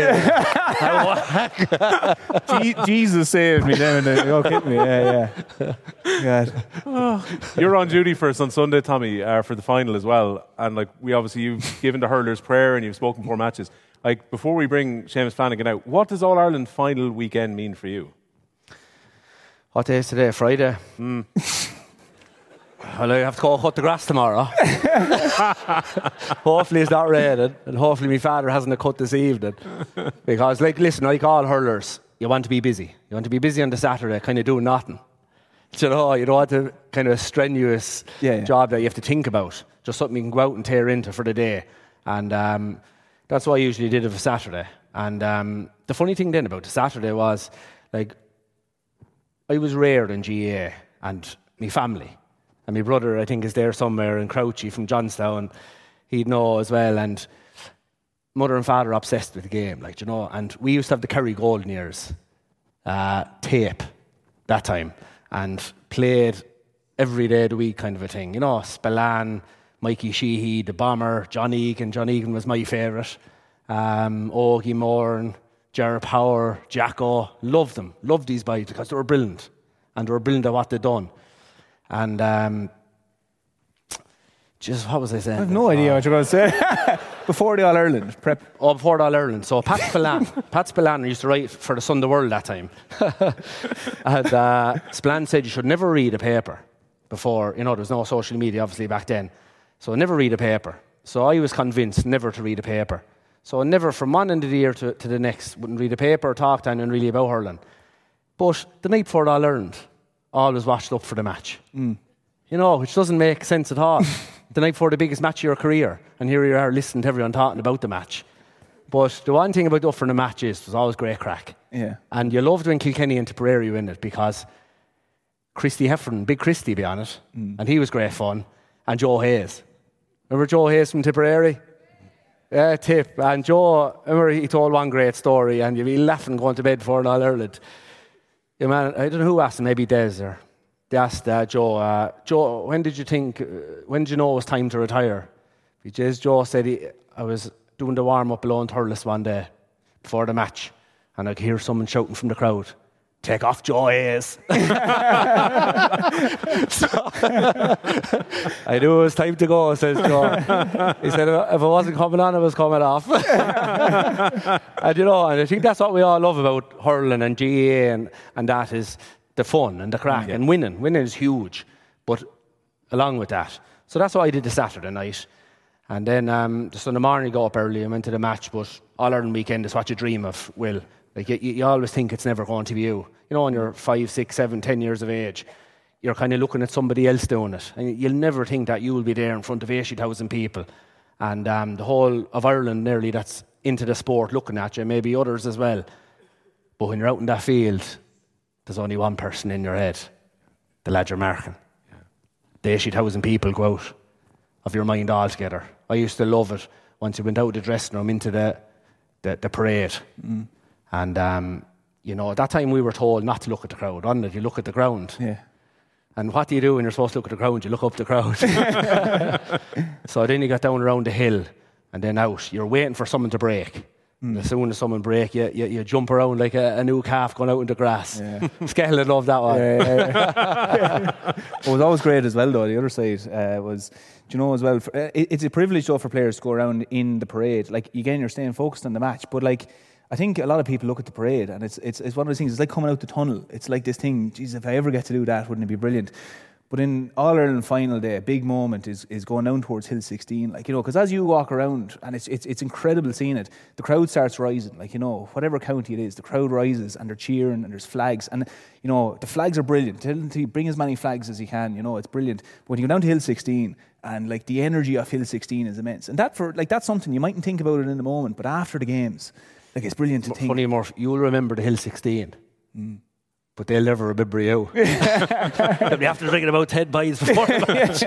air. Je- Jesus saved me then. Oh, hit me. Yeah, yeah. God. Oh. You're on duty for us on Sunday, Tommy, uh, for the final as well. And like we obviously you've given the hurlers prayer and you've spoken before matches. Like before we bring Seamus Flanagan out, what does All Ireland final weekend mean for you? What day is today? Friday. Mm. Well, I have to go cut the grass tomorrow. Hopefully it's not raining, and hopefully my father hasn't cut this evening. Because, like, listen, like all hurlers, you want to be busy. You want to be busy on the Saturday, kind of doing nothing. You know, you don't want a kind of strenuous yeah, yeah. job that you have to think about. Just something you can go out and tear into for the day. And um, that's what I usually did of a Saturday. And um, the funny thing then about the Saturday was, like, I was reared in G A A and my family. And my brother, I think, is there somewhere in Crouchy from Johnstown. He'd know as well. And mother and father are obsessed with the game, like, you know. And we used to have the Kerry Golden Years uh, tape that time. And played every day of the week kind of a thing. You know, Spillane, Mikey Sheehy, the Bomber, John Egan. John Egan was my favourite. Um, Ogie Moore, Gerard Power, Jacko. Loved them. Loved these boys because they were brilliant. And they were brilliant at what they'd done. And, um, just what was I saying? I have no idea what you're going to say. Before the All Ireland prep. Oh, before the All Ireland. So Pat Spillane, Pat Spillane used to write for the Sunday World that time. And uh, Spillane said you should never read a paper before. You know, there was no social media obviously back then. So never read a paper. So I was convinced never to read a paper. So never from one end of the year to, to the next wouldn't read a paper or talk to anyone really about hurling. But the night before the All Ireland, always watched up for the match. Mm. You know, which doesn't make sense at all. The night before the biggest match of your career, and here you are listening to everyone talking about the match. But the one thing about up for the match is it was always great crack. Yeah. And you loved when Kilkenny and Tipperary win it because Christy Heffron, Big Christy be on it, mm. and he was great fun, and Joe Hayes. Remember Joe Hayes from Tipperary? Yeah, Tip. And Joe, remember he told one great story, and you'd be laughing going to bed before an All Ireland. Yeah, man, I don't know who asked him, maybe Des or they asked uh, Joe, uh, Joe, when did you think, uh, when did you know it was time to retire? Because Joe said, he, I was doing the warm-up alone Thurles one day before the match, and I could hear someone shouting from the crowd, take off Joe Hayes. So, I knew it was time to go, says Joe. He said if I wasn't coming on, I was coming off. And you know, and I think that's what we all love about hurling and G A A and, and that is the fun and the crack yeah. and winning. Winning is huge, but along with that. So that's what I did the Saturday night. And then um, the Sunday morning, go up early and went to the match, but All-Ireland weekend is what you dream of, Will. Like you, you always think it's never going to be you. You know, when you're five, six, seven, ten years of age, you're kind of looking at somebody else doing it. And you'll never think that you will be there in front of eighty thousand people. And um, the whole of Ireland nearly that's into the sport looking at you, maybe others as well. But when you're out in that field, there's only one person in your head, the lad you're marking. Yeah. The eighty thousand people go out of your mind altogether. I used to love it once you went out of the dressing room into the, the, the parade. Mm. And, um, you know, at that time we were told not to look at the crowd, wasn't it? You look at the ground. Yeah. And what do you do when you're supposed to look at the ground? You look up the crowd. So then you got down around the hill and then out. You're waiting for someone to break. Mm. As soon as someone break, you, you, you jump around like a, a new calf going out in the grass. Yeah. Skehill loved that one. Yeah, yeah, yeah. What was always great as well, though, the other side uh, was, do you know, as well, for, uh, it, it's a privilege, though, for players to go around in the parade. Like, again, you're staying focused on the match, but, like, I think a lot of people look at the parade and it's it's it's one of those things, it's like coming out the tunnel. It's like this thing, geez, if I ever get to do that, wouldn't it be brilliant? But in All-Ireland final day, a big moment is is going down towards Hill sixteen, like, you know, because as you walk around, and it's it's it's incredible seeing it, the crowd starts rising, like, you know, whatever county it is, the crowd rises and they're cheering and there's flags, and, you know, the flags are brilliant. Tell them to bring as many flags as you can, you know, it's brilliant. But when you go down to Hill sixteen, and like the energy of Hill sixteen is immense, and that for like that's something you mightn't think about it in the moment, but after the games, like, it's brilliant to think. Funny more, you'll remember the Hill sixteen, mm. but they'll never remember you. They'll be after drinking about ten pints before the match.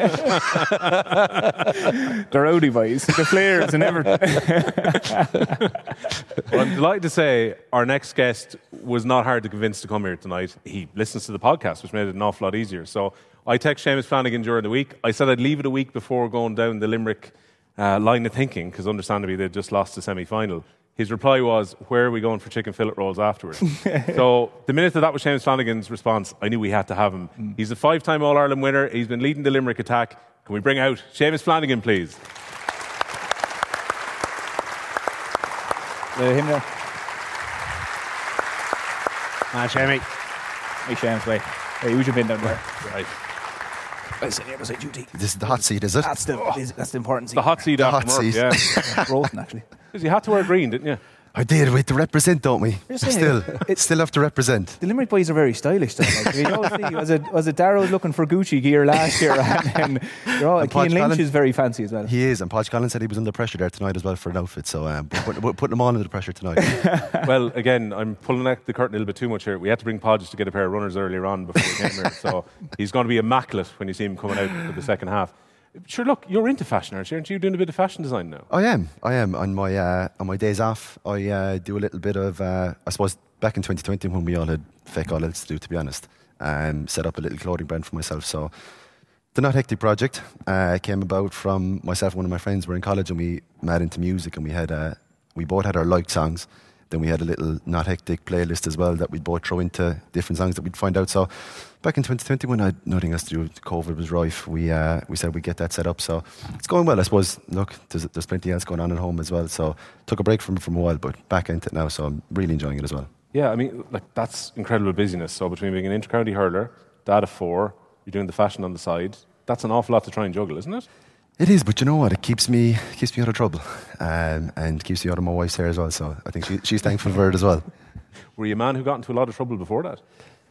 The rowdy boys, the flares and everything. Well, I'm delighted to say our next guest was not hard to convince to come here tonight. He listens to the podcast, which made it an awful lot easier. So I text Seamus Flanagan during the week. I said I'd leave it a week before going down the Limerick uh, line of thinking, because understandably they'd just lost the semi-final. His reply was, where are we going for chicken fillet rolls afterwards? So the minute that that was Seamus Flanagan's response, I knew we had to have him. Mm. He's a five-time All-Ireland winner. He's been leading the Limerick attack. Can we bring out Seamus Flanagan, please? Uh, him there. Ah, Seamus. Hey, Seamus, wait. Hey, you jump in down there. Right. I say, I say duty. This is the hot seat, is it? That's the, oh. that's the important seat. The hot seat the after hot work, seat. yeah. Roasting, actually. Because you had to wear green, didn't you? I did. We have to represent, don't we? Saying, still, it, still have to represent. The Limerick boys are very stylish, though. Like, you know, see, was it was it Darrow looking for Gucci gear last year, and then you're all, Cian Lynch Collins, is very fancy as well. He is, and Podge Collins said he was under pressure there tonight as well for an outfit. So um, we're, we're putting him on under the pressure tonight. Well, again, I'm pulling out the curtain a little bit too much here. We had to bring Podge to get a pair of runners earlier on before we came here, so he's going to be immaculate when you see him coming out for the second half. Sure, look, you're into fashion, aren't you? Aren't you doing a bit of fashion design now? I am. I am. On my uh, on my days off, I uh, do a little bit of, uh, I suppose, back in twenty twenty when we all had fake all else to do, to be honest, um, set up a little clothing brand for myself. So the Not Hectic project uh, came about from myself and one of my friends. We're in college and we met into music, and we had uh, we both had our liked songs. Then we had a little Not Hectic playlist as well that we'd both throw into different songs that we'd find out. So back in twenty twenty, when I had nothing else to do, COVID was rife, we uh, we said we'd get that set up. So it's going well, I suppose. Look, there's, there's plenty else going on at home as well. So took a break from it from a while, but back into it now. So I'm really enjoying it as well. Yeah, I mean, like that's incredible busyness. So between being an inter-county hurler, dad of four, you're doing the fashion on the side, that's an awful lot to try and juggle, isn't it? It is, but you know what? It keeps me keeps me out of trouble, um, and keeps me out of my wife's hair as well. So I think she, she's thankful for it as well. Were you a man who got into a lot of trouble before that?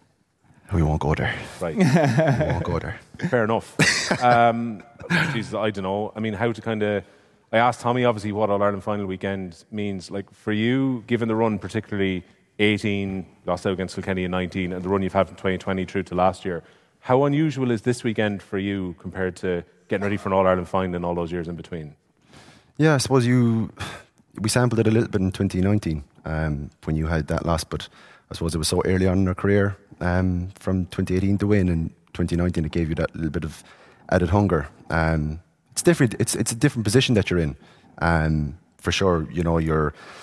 We won't go there. Right. We won't go there. Fair enough. Um, Jesus, I don't know. I mean, how to kind of... I asked Tommy, obviously, what All-Ireland final weekend means. Like, for you, given the run, particularly eighteen, lost out against Kilkenny in nineteen, and the run you've had from twenty twenty through to last year, how unusual is this weekend for you compared to getting ready for an All-Ireland final and all those years in between? Yeah, I suppose you... We sampled it a little bit in twenty nineteen um, when you had that loss, but I suppose it was so early on in our career um, from twenty eighteen to win, and twenty nineteen it gave you that little bit of added hunger. Um, it's different. It's it's a different position that you're in. Um, for sure, you know, you're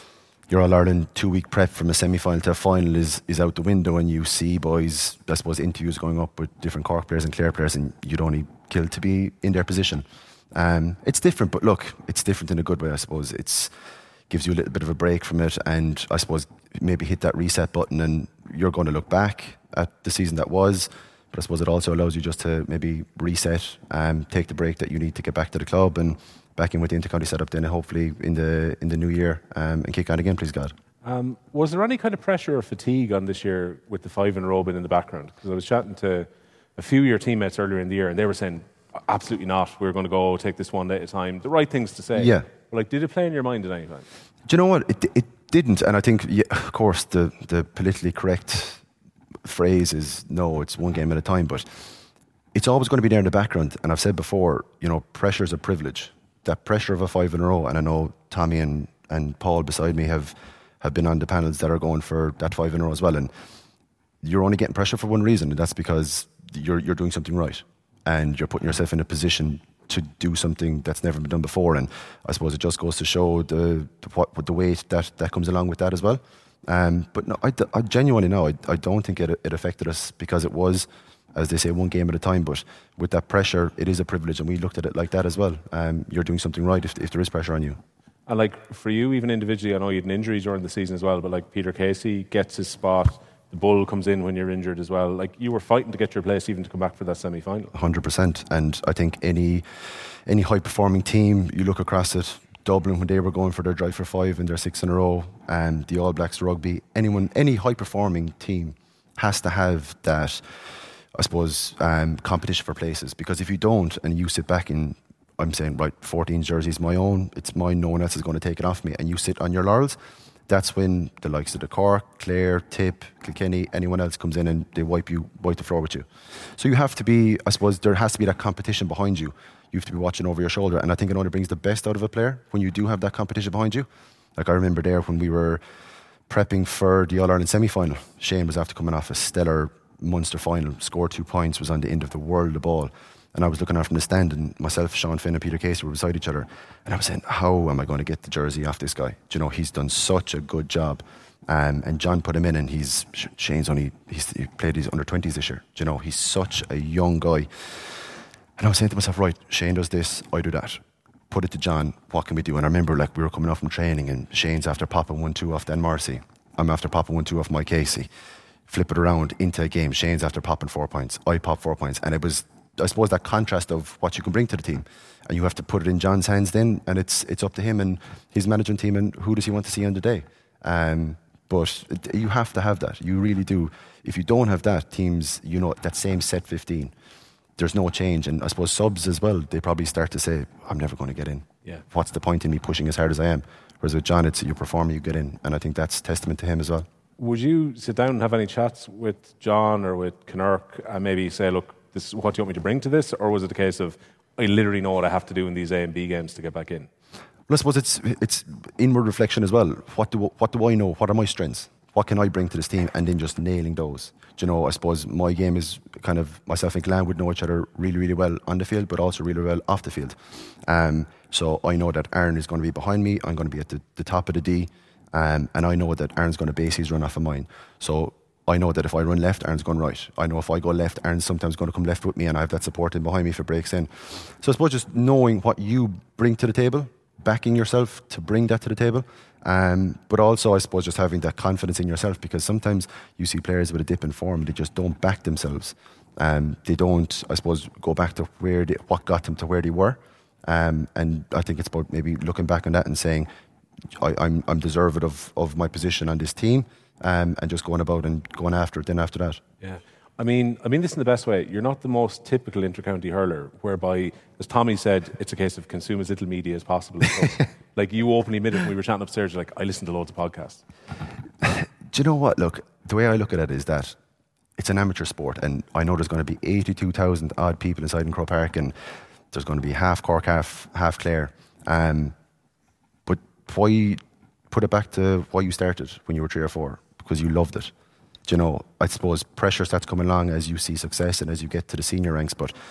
your All-Ireland two-week prep from a semi-final to a final is, is out the window, and you see boys, I suppose, interviews going up with different Cork players and Clare players, and you'd only kill to be in their position. Um, it's different, but look, it's different in a good way, I suppose. It's gives you a little bit of a break from it, and I suppose maybe hit that reset button, and you're going to look back at the season that was. But I suppose it also allows you just to maybe reset and take the break that you need to get back to the club and back in with the intercounty setup then hopefully in the in the new year um, and kick on again, please God. Um, was there any kind of pressure or fatigue on this year with the five in a row been in the background? Because I was chatting to a few of your teammates earlier in the year and they were saying, absolutely not, we're going to go take this one day at a time. The right things to say. Yeah. But like, did it play in your mind at any time? Do you know what? It, it didn't. And I think, yeah, of course, the, the politically correct phrase is, no, it's one game at a time. But it's always going to be there in the background. And I've said before, you know, pressure is a privilege. That pressure of a five in a row, and I know Tommy and, and Paul beside me have, have been on the panels that are going for that five in a row as well. And you're only getting pressure for one reason, and that's because you're you're doing something right. And you're putting yourself in a position to do something that's never been done before. And I suppose it just goes to show the the, what, the weight that, that comes along with that as well. Um, but no, I, I genuinely know, I, I don't think it, it affected us because it was, as they say, one game at a time. But with that pressure, it is a privilege, and we looked at it like that as well. Um, you're doing something right if, if there is pressure on you. And like for you, even individually, I know you had an injury during the season as well, but like Peter Casey gets his spot, the Bull comes in when you're injured as well. Like you were fighting to get your place even to come back for that semi-final. one hundred percent. And I think any any high-performing team, you look across it, Dublin when they were going for their drive for five and their six in a row, and the All Blacks rugby, anyone, any high-performing team has to have that, I suppose, um, competition for places. Because if you don't, and you sit back and I'm saying, right, fourteen jerseys my own, it's mine, no one else is going to take it off me, and you sit on your laurels, that's when the likes of the Cork, Clare, Tip, Kilkenny, anyone else comes in and they wipe you, wipe the floor with you. So you have to be, I suppose, there has to be that competition behind you. You have to be watching over your shoulder, and I think it only brings the best out of a player when you do have that competition behind you. Like I remember there when we were prepping for the All-Ireland semi-final, Shane was after coming off a stellar Munster final, scored two points, was on the end of the world of ball. And I was looking out from the stand, and myself, Sean Finn and Peter Casey were beside each other. And I was saying, how am I going to get the jersey off this guy? Do you know, he's done such a good job. Um, and John put him in, and he's Shane's only, he's, he played his under twenties this year. Do you know, he's such a young guy. And I was saying to myself, right, Shane does this, I do that. Put it to John, what can we do? And I remember like we were coming off from training, and Shane's after popping one two off Dan Morrissey. I'm after popping one two off Mike Casey. Flip it around into a game. Shane's after popping four points. I pop four points. And it was, I suppose, that contrast of what you can bring to the team. And you have to put it in John's hands then, and it's it's up to him and his management team and who does he want to see on the day. Um, but it, you have to have that. You really do. If you don't have that, teams, you know, that same set fifteen, there's no change. And I suppose subs as well, they probably start to say, I'm never going to get in. Yeah. What's the point in me pushing as hard as I am? Whereas with John, it's you perform, you get in. And I think that's testament to him as well. Would you sit down and have any chats with John or with Kinnerk and maybe say, look, this, what do you want me to bring to this? Or was it a case of, I literally know what I have to do in these A and B games to get back in? Well, I suppose it's it's inward reflection as well. What do what do I know? What are my strengths? What can I bring to this team? And then just nailing those. Do you know, I suppose my game is kind of, myself and Glenn would know each other really, really well on the field, but also really well off the field. Um, so I know that Aaron is going to be behind me. I'm going to be at the, the top of the D. Um, and I know that Aaron's going to base his run off of mine. So I know that if I run left, Aaron's going right. I know if I go left, Aaron's sometimes going to come left with me, and I have that support in behind me if it breaks in. So I suppose just knowing what you bring to the table, backing yourself to bring that to the table, um, but also I suppose just having that confidence in yourself, because sometimes you see players with a dip in form, they just don't back themselves. Um, they don't, I suppose, go back to where they, what got them to where they were. Um, and I think it's about maybe looking back on that and saying, I, I'm, I'm deserving of, of my position on this team, um, and just going about and going after it then after that. Yeah. I mean, I mean this in the best way. You're not the most typical inter-county hurler, whereby, as Tommy said, it's a case of consume as little media as possible. So, like you openly admitted when we were chatting upstairs, you're like, I listen to loads of podcasts. Do you know what? Look, the way I look at it is that it's an amateur sport, and I know there's going to be eighty-two thousand odd people inside in Croke Park, and there's going to be half Cork, half half Clare. Um, but why put it back to why you started when you were three or four? Because you loved it. Do you know, I suppose pressure starts coming along as you see success and as you get to the senior ranks, but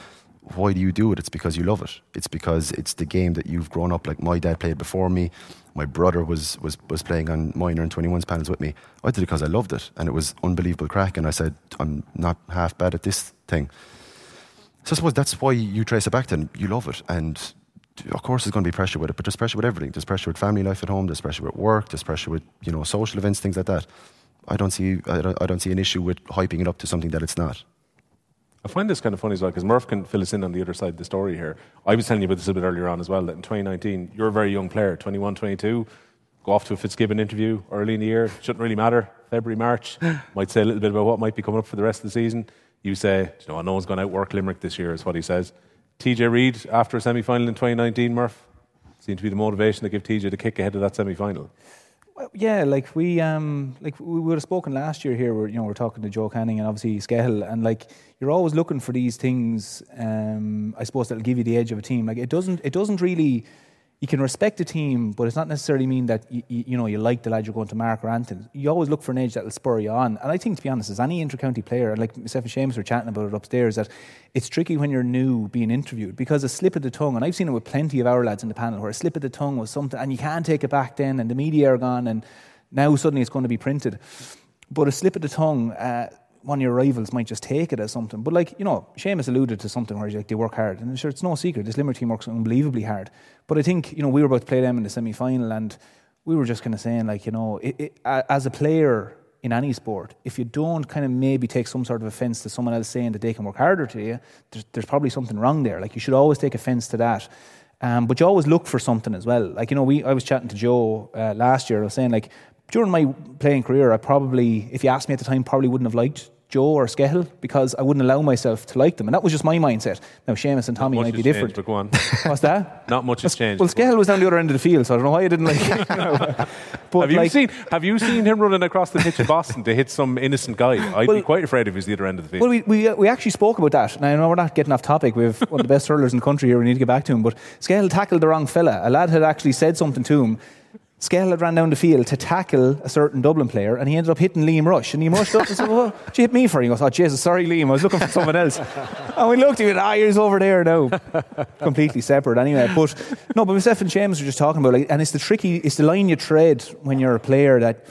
why do you do it? It's because you love it. It's because it's the game that you've grown up. Like my dad played before me. My brother was was was playing on minor and twenty-ones panels with me. I did it because I loved it, and it was unbelievable crack. And I said, I'm not half bad at this thing. So I suppose that's why you trace it back to, you love it. And of course there's going to be pressure with it, but there's pressure with everything. There's pressure with family life at home, there's pressure with work, there's pressure with, you know, social events, things like that. I don't see I don't, I don't see an issue with hyping it up to something that it's not. I find this kind of funny as well, because Murph can fill us in on the other side of the story here. I was telling you about this a bit earlier on as well, that in twenty nineteen, you're a very young player, twenty-one, twenty-two, go off to a Fitzgibbon interview early in the year, shouldn't really matter, February, March, might say a little bit about what might be coming up for the rest of the season. You say, you know, no one's going to outwork Limerick this year, is what he says. T J Reid, after a semi-final in twenty nineteen, Murph, seemed to be the motivation to give T J the kick ahead of that semi-final. Well, yeah, like we um, like we would have spoken last year here. Where, you know, we're talking to Joe Canning and obviously Skehill, and like you're always looking for these things. Um, I suppose that'll give you the edge of a team. Like it doesn't, it doesn't really. You can respect a team, but it's not necessarily mean that you, you, you know you like the lad you're going to mark or anything. You always look for an edge that'll spur you on. And I think, to be honest, as any inter-county player, and like myself and Seamus were chatting about it upstairs, that it's tricky when you're new being interviewed because a slip of the tongue, and I've seen it with plenty of our lads in the panel, where a slip of the tongue was something, and you can't take it back then, and the media are gone, and now suddenly it's going to be printed. But a slip of the tongue, uh, one of your rivals might just take it as something. But like, you know, Seamus alluded to something where he's like, they work hard. And sure, it's no secret, this Limerick team works unbelievably hard. But I think, you know, we were about to play them in the semi-final, and we were just kind of saying, like, you know, it, it, as a player in any sport, if you don't kind of maybe take some sort of offence to someone else saying that they can work harder to you, there's, there's probably something wrong there. Like, you should always take offence to that. Um, but you always look for something as well. Like, you know, we I was chatting to Joe uh, last year. I was saying, like, during my playing career, I probably, if you asked me at the time, probably wouldn't have liked Joe or Skehill because I wouldn't allow myself to like them. And that was just my mindset. Now, Seamus and Tommy might be different. Changed, but go on. What's that? Not much has changed. Well, Skehill was down the other end of the field, so I don't know why I didn't like him. You know. But have, you like, seen, have you seen him running across the pitch in Boston to hit some innocent guy? I'd well, be quite afraid if he was the other end of the field. Well, we, we, we actually spoke about that. Now, I know we're not getting off topic. We have one of the best hurlers in the country here. We need to get back to him. But Skehill tackled the wrong fella. A lad had actually said something to him. Skehill had ran down the field to tackle a certain Dublin player, and he ended up hitting Liam Rush. And Liam Rush looked and said, well, what did you hit me for? He goes, oh, Jesus, sorry, Liam, I was looking for someone else. And we looked at him, ah, he's over there now. Completely separate anyway. But no, but myself and James were just talking about, like, and it's the tricky, it's the line you tread when you're a player that,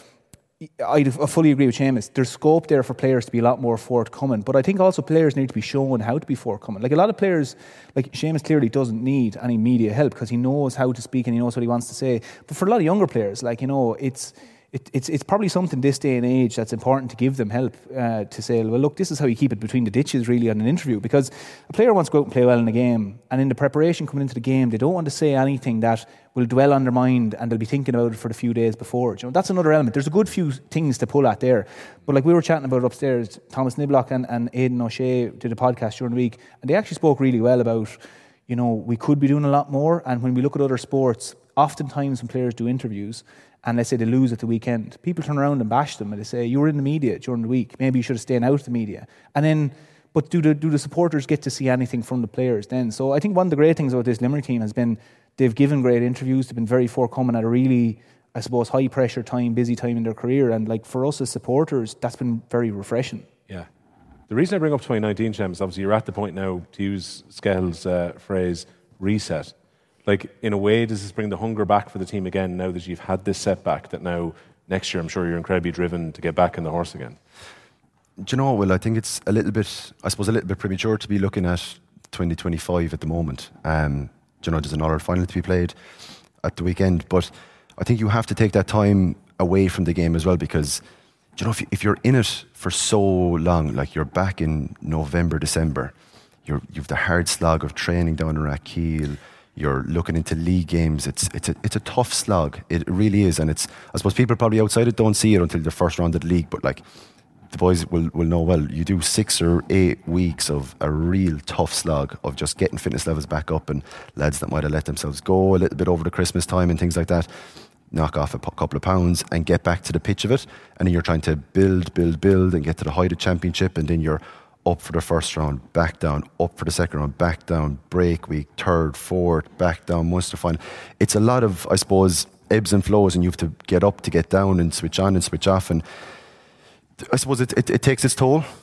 I fully agree with Seamus. There's scope there for players to be a lot more forthcoming, but I think also players need to be shown how to be forthcoming. Like a lot of players, like Seamus clearly doesn't need any media help because he knows how to speak and he knows what he wants to say. But for a lot of younger players, like, you know, it's it, it's it's probably something this day and age that's important to give them help uh, to say, well, look, this is how you keep it between the ditches really on an interview, because a player wants to go out and play well in a game, and in the preparation coming into the game, they don't want to say anything that will dwell on their mind and they'll be thinking about it for the few days before. You know, that's another element. There's a good few things to pull at there. But like we were chatting about upstairs, Thomas Niblock and, and Aidan O'Shea did a podcast during the week, and they actually spoke really well about, you know, we could be doing a lot more. And when we look at other sports, oftentimes when players do interviews and let's say they lose at the weekend, people turn around and bash them and they say, you were in the media during the week, maybe you should have stayed out of the media. And then, but do the, do the supporters get to see anything from the players then? So I think one of the great things about this Limerick team has been they've given great interviews, they've been very forthcoming at a really, I suppose, high pressure time, busy time in their career, and like for us as supporters, that's been very refreshing. Yeah. The reason I bring up twenty nineteen, Seamus, obviously you're at the point now, to use Skehill's uh, phrase, reset. Like, in a way, does this bring the hunger back for the team again now that you've had this setback, that now next year I'm sure you're incredibly driven to get back in the horse again? Do you know, Will, I think it's a little bit, I suppose, a little bit premature to be looking at twenty twenty-five at the moment. Um, do you know, there's another final to be played at the weekend, but I think you have to take that time away from the game as well, because, do you know, if, if you're in it for so long, like you're back in November, December, you're, you've the hard slog of training down in Rathkeale, you're looking into league games, it's it's a, it's a tough slog, it really is, and it's, I suppose people probably outside it don't see it until the first round of the league, but like, the boys will, will know well, you do six or eight weeks of a real tough slog of just getting fitness levels back up, and lads that might have let themselves go a little bit over the Christmas time and things like that, knock off a p- couple of pounds and get back to the pitch of it, and then you're trying to build, build, build and get to the height of championship, and then you're up for the first round, back down, up for the second round, back down, break week, third, fourth, back down, Munster final. It's a lot of, I suppose, ebbs and flows, and you have to get up to get down and switch on and switch off, and I suppose it, it, it takes its toll,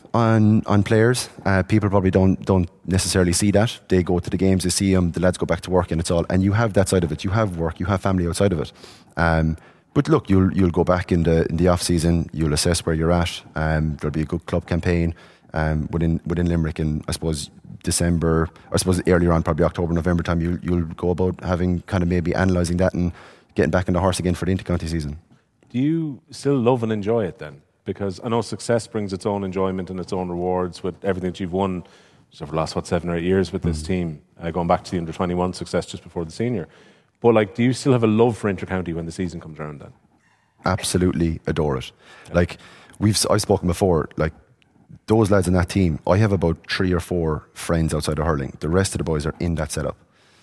on on players. Uh, people probably don't don't necessarily see that. They go to the games, they see them, the lads go back to work, and it's all. And you have that side of it. You have work, you have family outside of it. Um, but look, you'll you'll go back in the in the off season. You'll assess where you're at. Um, there'll be a good club campaign um, within within Limerick, and I suppose December, or I suppose earlier on, probably October, November time. You you'll go about having kind of maybe analysing that and getting back on the horse again for the intercounty season. Do you still love and enjoy it then? Because I know success brings its own enjoyment and its own rewards with everything that you've won just over the last, what, seven or eight years with this team, uh, going back to the under twenty-one success just before the senior. But, like, do you still have a love for intercounty when the season comes around then? Absolutely adore it. Yeah. Like, we've I've spoken before, like, those lads in that team, I have about three or four friends outside of hurling. The rest of the boys are in that setup.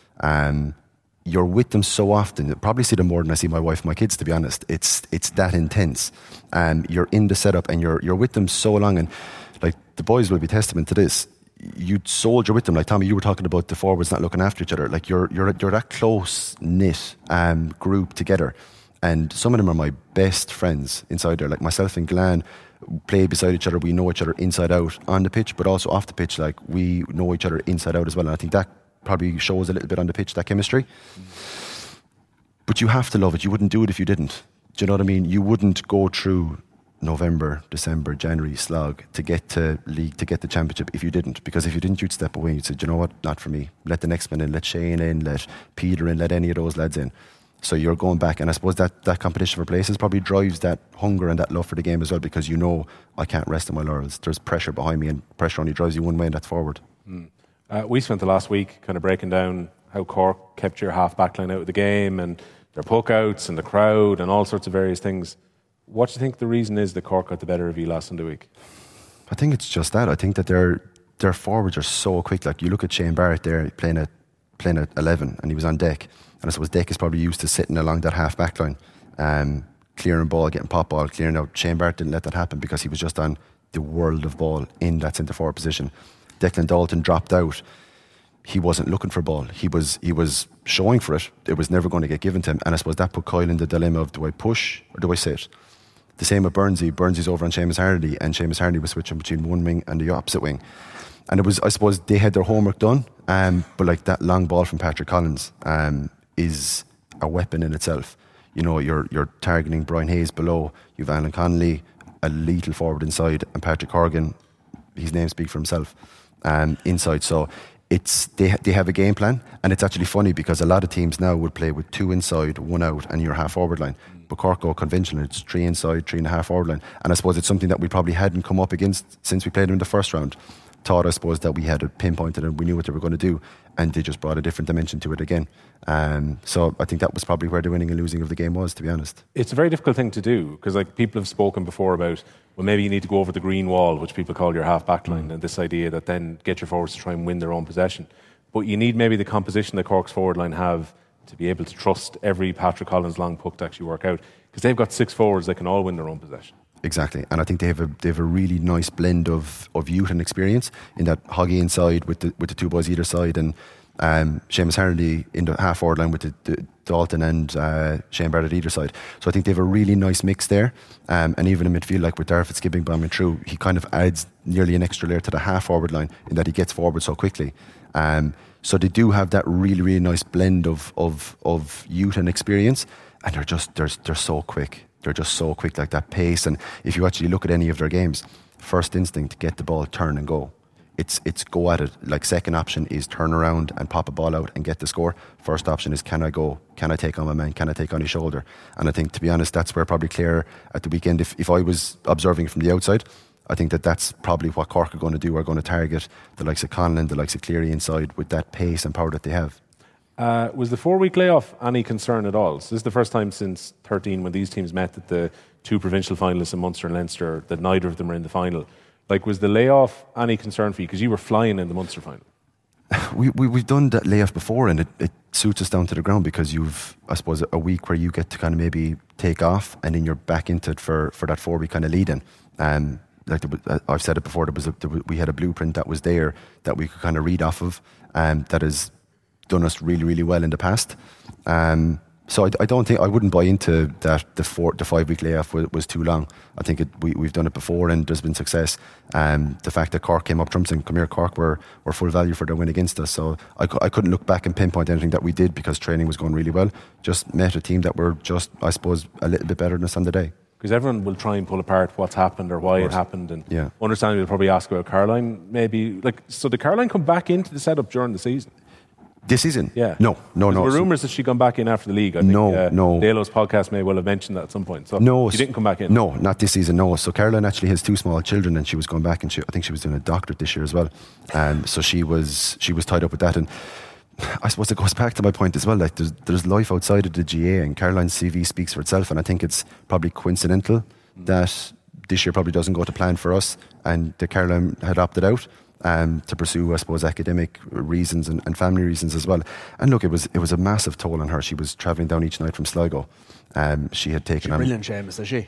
Um, you're with them so often. You'll probably see them more than I see my wife and my kids, to be honest. It's it's that intense. Um, you're in the setup and you're you're with them so long. And like the boys will be testament to this. You soldier with them. Like Tommy, you were talking about the forwards not looking after each other. Like you're you're you're that close knit um, group together. And some of them are my best friends inside there. Like myself and Glenn play beside each other. We know each other inside out on the pitch, but also off the pitch. Like we know each other inside out as well. And I think that probably shows a little bit on the pitch, that chemistry. Mm. But you have to love it. You wouldn't do it if you didn't. Do you know what I mean? You wouldn't go through November, December, January slog to get to league, to get the championship if you didn't. Because if you didn't, you'd step away. You'd say, do you know what? Not for me. Let the next man in. Let Shane in. Let Peter in. Let any of those lads in. So you're going back. And I suppose that, that competition for places probably drives that hunger and that love for the game as well, because you know I can't rest on my laurels. There's pressure behind me, and pressure only drives you one way, and that's forward. Mm. Uh, we spent the last week kind of breaking down how Cork kept your half back line out of the game and their puck outs and the crowd and all sorts of various things. What do you think the reason is that Cork got the better of you last Sunday week? I think it's just that. I think that their their forwards are so quick. Like you look at Shane Barrett there playing at playing at eleven, and he was on deck. And I suppose Deck is probably used to sitting along that half back line, um, clearing ball, getting pop ball, clearing out. Shane Barrett didn't let that happen because he was just on the world of ball in that centre forward position. Declan Dalton dropped out. He wasn't looking for ball. He was he was showing for it. It was never going to get given to him. And I suppose that put Kyle in the dilemma of, do I push or do I sit? The same with Burnsy. Burnsy's over on Seamus Hardy, and Seamus Hardy was switching between one wing and the opposite wing. And it was, I suppose, they had their homework done. Um, but like that long ball from Patrick Collins um, is a weapon in itself. You know, you're you're targeting Brian Hayes below. You've Alan Connolly, a lethal forward inside, and Patrick Horgan, his name speaks for himself, um, inside. So it's they they have a game plan, and it's actually funny because a lot of teams now would play with two inside, one out, and your half forward line. But Cork go conventional. It's three inside, three and a half forward line, and I suppose it's something that we probably hadn't come up against since we played them in the first round. Thought, I suppose, that we had it pinpointed and we knew what they were going to do, and they just brought a different dimension to it again. Um, so I think that was probably where the winning and losing of the game was, to be honest. It's a very difficult thing to do because, like, people have spoken before about, well, maybe you need to go over the green wall, which people call your half back line, mm. and this idea that then get your forwards to try and win their own possession. But you need maybe the composition that Cork's forward line have to be able to trust every Patrick Collins long puck to actually work out, because they've got six forwards that can all win their own possession. Exactly, and I think they have a they have a really nice blend of, of youth and experience in that Hoggy inside with the with the two boys either side, and um, Seamus Hardy in the half forward line with the, the Dalton and uh, Shane Barrett at either side. So I think they have a really nice mix there, um, and even in midfield, like with Darford skipping bombing through, he kind of adds nearly an extra layer to the half forward line in that he gets forward so quickly. Um, so they do have that really really nice blend of of of youth and experience, and they're just they're they're so quick. They're just so quick, like that pace. And if you actually look at any of their games, first instinct, get the ball, turn and go. It's it's go at it. Like second option is turn around and pop a ball out and get the score. First option is, can I go? Can I take on my man? Can I take on his shoulder? And I think, to be honest, that's where probably Clare at the weekend, if, if I was observing from the outside, I think that that's probably what Cork are going to do. Are going to target the likes of Conlon, the likes of Cleary inside with that pace and power that they have. Uh, was the four-week layoff any concern at all? So this is the first time since thirteen when these teams met, that the two provincial finalists in Munster and Leinster, that neither of them were in the final. Like, was the layoff any concern for you? Because you were flying in the Munster final. We, we, we've done that layoff before, and it, it suits us down to the ground because you've, I suppose, a week where you get to kind of maybe take off, and then you're back into it for, for that four-week kind of lead-in. Um, like was, I've said it before, there was a, there was, we had a blueprint that was there that we could kind of read off of, um, that is done us really, really well in the past. Um, So I, I don't think I wouldn't buy into that. The four, the five week layoff was, was too long. I think it, we, we've done it before, and there's been success. Um, the fact that Cork came up trumps and come here, Cork were were full value for their win against us. So I, I couldn't look back and pinpoint anything that we did because training was going really well. Just met a team that were just, I suppose, a little bit better than us on the day. Because everyone will try and pull apart what's happened or why it happened, and yeah. understandably they'll probably ask about Caroline. Maybe like so, did Caroline come back into the setup during the season? This season? Yeah. No, no, no. There were rumours that she'd gone back in after the league. I think, no, uh, no. Dalo's podcast may well have mentioned that at some point. So no, she didn't come back in. No, not this season. No. So Caroline actually has two small children, and she was going back, and she, I think she was doing a doctorate this year as well. Um, so she was she was tied up with that, and I suppose it goes back to my point as well. Like there's there's life outside of the G A, and Caroline's C V speaks for itself. And I think it's probably coincidental mm. that this year probably doesn't go to plan for us, and that Caroline had opted out. Um, to pursue, I suppose, academic reasons and, and family reasons as well. And look, it was it was a massive toll on her. She was travelling down each night from Sligo. Um, she had taken She's on. Brilliant, Seamus, is she?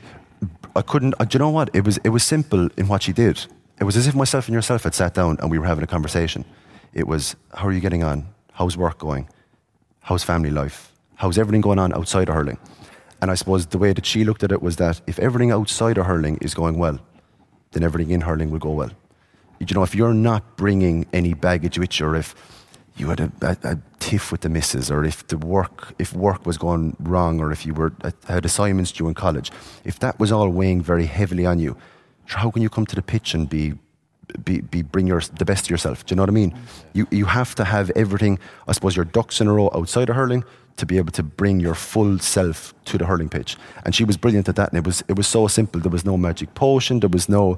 I couldn't. Uh, do you know what? It was it was simple in what she did. It was as if myself and yourself had sat down and we were having a conversation. It was, how are you getting on? How's work going? How's family life? How's everything going on outside of hurling? And I suppose the way that she looked at it was that if everything outside of hurling is going well, then everything in hurling will go well. You know, if you're not bringing any baggage with you, or if you had a, a, a tiff with the missus, or if the work, if work was going wrong, or if you were had assignments due in college, if that was all weighing very heavily on you, how can you come to the pitch and be, be, be bring your the best of yourself? Do you know what I mean? You you have to have everything. I suppose your ducks in a row outside of hurling to be able to bring your full self to the hurling pitch. And she was brilliant at that. And it was it was so simple. There was no magic potion. There was no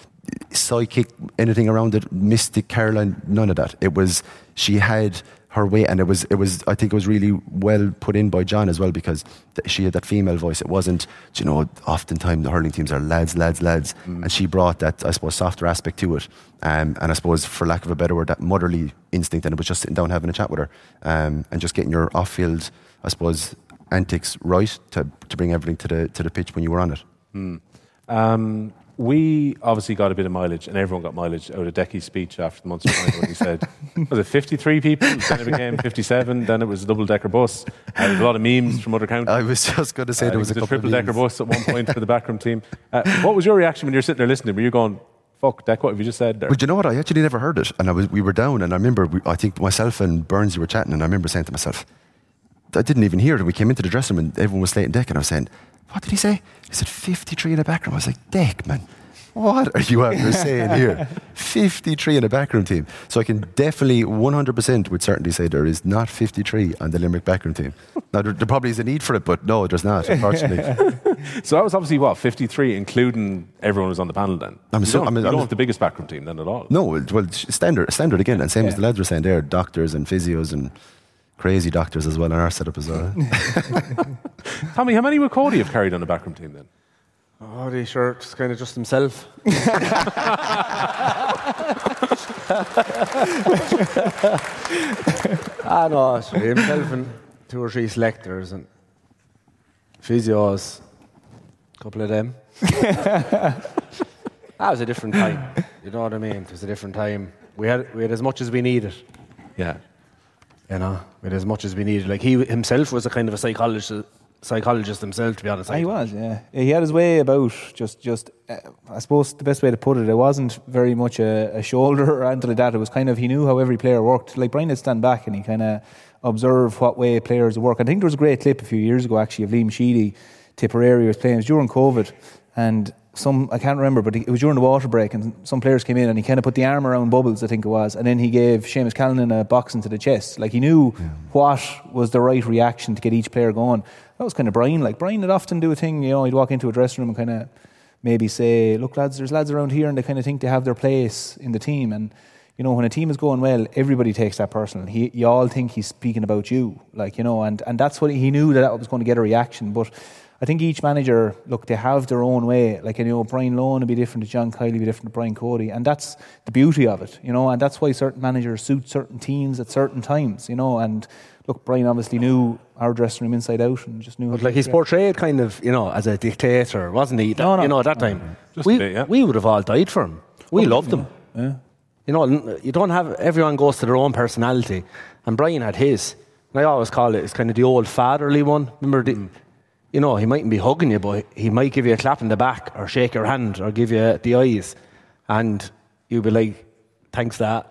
psychic, anything around it, mystic Caroline, none of that. It was, she had her way, and it was, it was, I think it was really well put in by John as well, because th- she had that female voice. It wasn't, you know, oftentimes the hurling teams are lads, lads, lads, mm. and she brought that, I suppose, softer aspect to it. Um, and I suppose, for lack of a better word, that motherly instinct, and it was just sitting down having a chat with her, um, and just getting your off-field, I suppose, antics right to to bring everything to the to the pitch when you were on it. Mm. Um, We obviously got a bit of mileage, and everyone got mileage out of Decky's speech after the Munster final when he said, was it fifty-three people? Then it became fifty-seven, then it was a double-decker bus. Uh, there was a lot of memes from other counties. I was just going to say uh, there was a, a couple of triple-decker bus at one point for the backroom team. Uh, what was your reaction when you were sitting there listening? Were you going, fuck, Deck, what have you just said there? But you know what? I actually never heard it. And I was, we were down, and I remember, we, I think myself and Burns were chatting, and I remember saying to myself, I didn't even hear it. We came into the dressing room, and everyone was slating Deck, and I was saying, what did he say? He said fifty-three in the backroom. I was like, Deck, man. What are you out there saying here? fifty-three in a backroom team. So I can definitely one hundred percent with certainty say there is not fifty-three on the Limerick backroom team. Now, there, there probably is a need for it, but no, there's not, unfortunately. So that was obviously, what, fifty-three, including everyone who was on the panel then? I'm you so, don't, I'm, you I'm, don't I'm, have the biggest backroom team then at all? No, well, standard, standard again, and same yeah. as the lads were saying there, doctors and physios and crazy doctors as well in our setup as well. Tommy, how many would Cody have carried on the backroom team then? Oh, he's sure it's kind of just himself. ah, no, so himself and two or three selectors and physios, a couple of them. That was a different time. You know what I mean? It was a different time. We had we had as much as we needed. Yeah. You know, we had as much as we needed. Like, he himself was a kind of a psychologist. Psychologist himself, to be honest. Oh, he was, yeah. He had his way about. Just, just. Uh, I suppose the best way to put it, it wasn't very much a, a shoulder or anything like that. It was kind of, he knew how every player worked. Like, Brian would stand back and he kind of observed what way players work. I think there was a great clip a few years ago, actually, of Liam Sheedy. Tipperary was playing. It was during COVID, and some, I can't remember, but it was during the water break, and some players came in and he kind of put the arm around Bubbles, I think it was, and then he gave Seamus Callanan a box into the chest. Like, he knew yeah. what was the right reaction to get each player going. That was kind of Brian. Like, Brian would often do a thing, you know, he'd walk into a dressing room and kind of maybe say, look, lads, there's lads around here and they kind of think they have their place in the team. And, you know, when a team is going well, everybody takes that personal. He, you all think he's speaking about you, like, you know, and, and that's what he knew, that that was going to get a reaction. But I think each manager, look, they have their own way. Like, you know, Brian Lohan would be different to John Kiley, be different to Brian Cody. And that's the beauty of it, you know, and that's why certain managers suit certain teams at certain times, you know. And look, Brian obviously knew our dressing room inside out and just knew. But like, he's portrayed kind of, you know, as a dictator, wasn't he? That, no, no. You know, at that time. Just we, a bit, yeah. we would have all died for him. We well, loved him. Yeah. You know, you don't have, everyone goes to their own personality. And Brian had his. I always call it, it's kind of the old fatherly one. Remember, the, mm. you know, he mightn't be hugging you, but he might give you a clap in the back or shake your hand or give you the eyes. And you'll be like, thanks, Dad.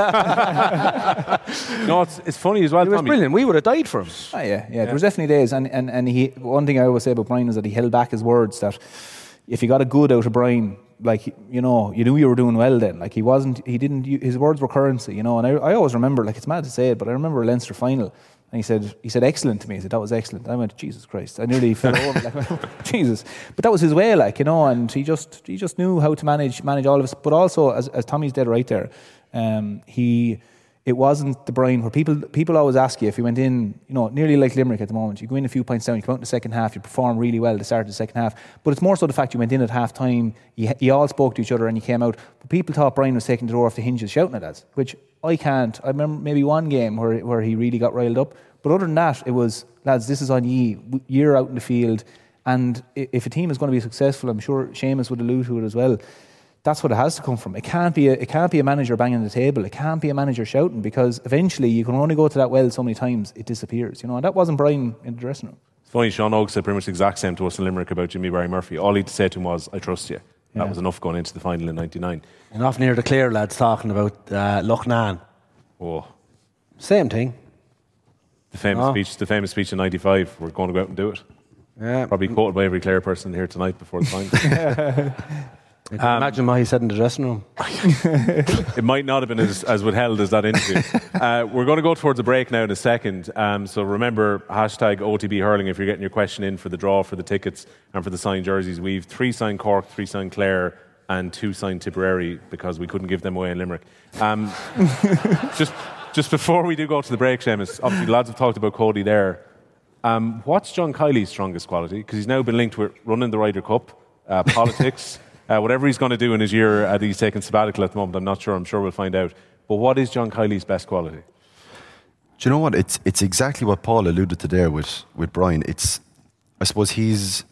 No, it's, it's funny as well, It was Tommy. brilliant. We would have died for him. Oh, yeah, yeah, yeah. There was definitely days. And, and, and he, one thing I always say about Brian is that he held back his words, that if you got a good out of Brian, like, you know, you knew you were doing well then. Like, he wasn't, he didn't, his words were currency, you know. And I, I always remember, like, it's mad to say it, but I remember a Leinster final. And he said, he said, excellent to me. He said, that was excellent. I went, Jesus Christ. I nearly fell over. Like, Jesus. But that was his way, like, you know, and he just he just knew how to manage manage all of us. But also, as, as Tommy's dead right there, um, he, it wasn't the Brian where people people always ask you if you went in, you know, nearly like Limerick at the moment. You go in a few points down, you come out in the second half, you perform really well at the start of the second half. But it's more so the fact you went in at half time, you, you all spoke to each other and you came out. But people thought Brian was taking the door off the hinges shouting at us, which I can't. I remember maybe one game where where he really got riled up. But other than that, it was, lads, this is on ye. You're out in the field. And if a team is going to be successful, I'm sure Seamus would allude to it as well, that's what it has to come from. It can't be a, it can't be a manager banging the table. It can't be a manager shouting, because eventually you can only go to that well so many times, it disappears. You know, and that wasn't Brian in the dressing room. It's funny, Sean Oak said pretty much the exact same to us in Limerick about Jimmy Barry Murphy. All he had to say to him was, I trust you. That Yeah. was enough going into the final in ninety-nine. And off near the Clare lads talking about uh, Loughnane. Oh. Same thing. The famous Oh. speech, the famous speech in ninety-five. We're going to go out and do it. Yeah. Probably quoted by every Clare person here tonight before the final. I can imagine what he said in the dressing room. It might not have been as, as withheld as that interview. uh, we're going to go towards a break now in a second. Um, so remember, hashtag O T B Hurling if you're getting your question in for the draw, for the tickets and for the signed jerseys. We've three signed Cork, three signed Clare and two signed Tipperary because we couldn't give them away in Limerick. Um, just... Just before we do go to the break, Seamus, obviously the lads have talked about Cody there. Um, what's John Kiley's strongest quality? Because he's now been linked with running the Ryder Cup, uh, politics, uh, whatever he's going to do in his year that he's taking sabbatical at the moment. I'm not sure. I'm sure we'll find out. But what is John Kiley's best quality? Do you know what? It's it's exactly what Paul alluded to there with, with Brian. It's, I suppose he's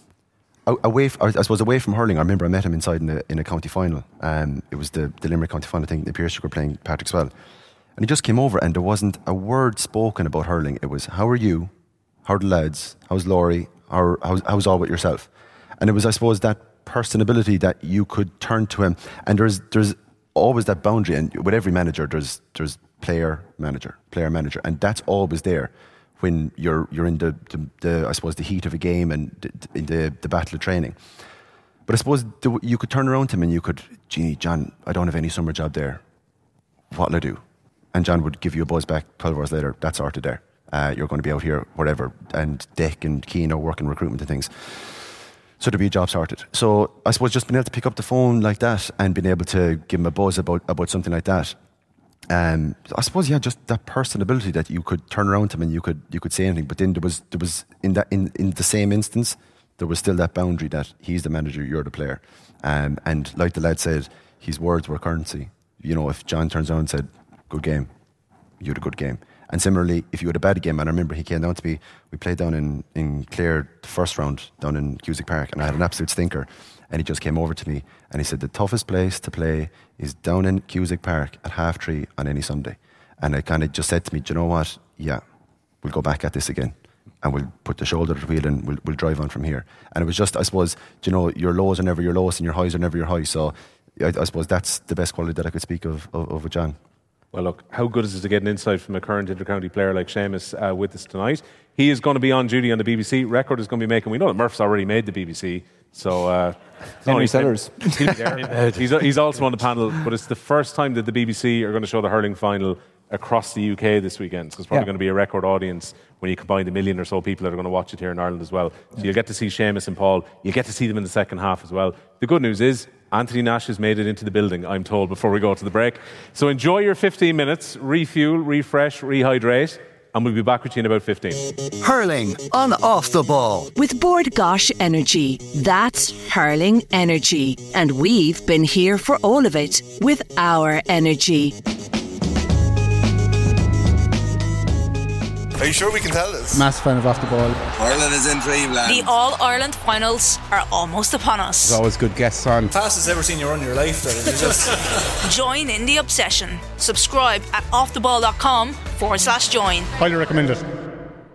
away. I suppose away from hurling. I remember I met him inside in a, in a county final. Um, it was the, the Limerick county final. I think the Pearse were playing Patrick Swell. And he just came over and there wasn't a word spoken about hurling. It was, how are you? How are the lads? How's Laurie? How, how's, how's all with yourself? And it was, I suppose, that personability that you could turn to him. And there's there's always that boundary. And with every manager, there's there's player, manager, player, manager. And that's always there when you're you're in the, the, the I suppose, the heat of a game and the, in the, the battle of training. But I suppose the, you could turn around to him and you could, gee, John, I don't have any summer job there. What'll I do? And John would give you a buzz back twelve hours later. That's sorted there. Uh, you're going to be out here, whatever. And Dick and Keane are working recruitment and things. So there'd be a job sorted. So I suppose just being able to pick up the phone like that and being able to give him a buzz about, about something like that. Um, I suppose, yeah, just that personability that you could turn around to him and you could you could say anything. But then there was there was in that in, in the same instance, there was still that boundary that he's the manager, you're the player. Um, and like the lad said, his words were currency. You know, if John turns around and said, good game, you had a good game. And similarly, if you had a bad game, and I remember he came down to me, we played down in, in Clare the first round, down in Cusack Park, and I had an absolute stinker. And he just came over to me and he said, the toughest place to play is down in Cusack Park at half three on any Sunday. And I kind of just said to me, do you know what? Yeah, we'll go back at this again. And we'll put the shoulder to the wheel and we'll, we'll drive on from here. And it was just, I suppose, do you know, your lows are never your lowest and your highs are never your highs. So I, I suppose that's the best quality that I could speak of, of, of with John. Well, look, how good is it to get an insight from a current inter-county player like Seamus uh, with us tonight? He is going to be on duty on the B B C. Record is going to be making. We know that Murph's already made the B B C, so uh, Henry Sellers. He'll be there. he's, he's also on the panel, but it's the first time that the B B C are going to show the hurling final across the U K this weekend. So it's probably Yeah. going to be a record audience when you combine the million or so people that are going to watch it here in Ireland as well. So you'll get to see Seamus and Paul. You'll get to see them in the second half as well. The good news is Anthony Nash has made it into the building, I'm told, before we go to the break. So enjoy your fifteen minutes, refuel, refresh, rehydrate, and we'll be back with you in about fifteen. Hurling on Off the Ball. With Bord Gosh Energy. That's hurling energy. And we've been here for all of it with our energy. Are you sure we can tell this? Massive fan of Off the Ball. Ireland is in dreamland. The All-Ireland finals are almost upon us. There's always good guests on. Fastest ever seen you run in your life. There. You just Join in the obsession. Subscribe at offtheball.com forward slash join. Highly recommend it.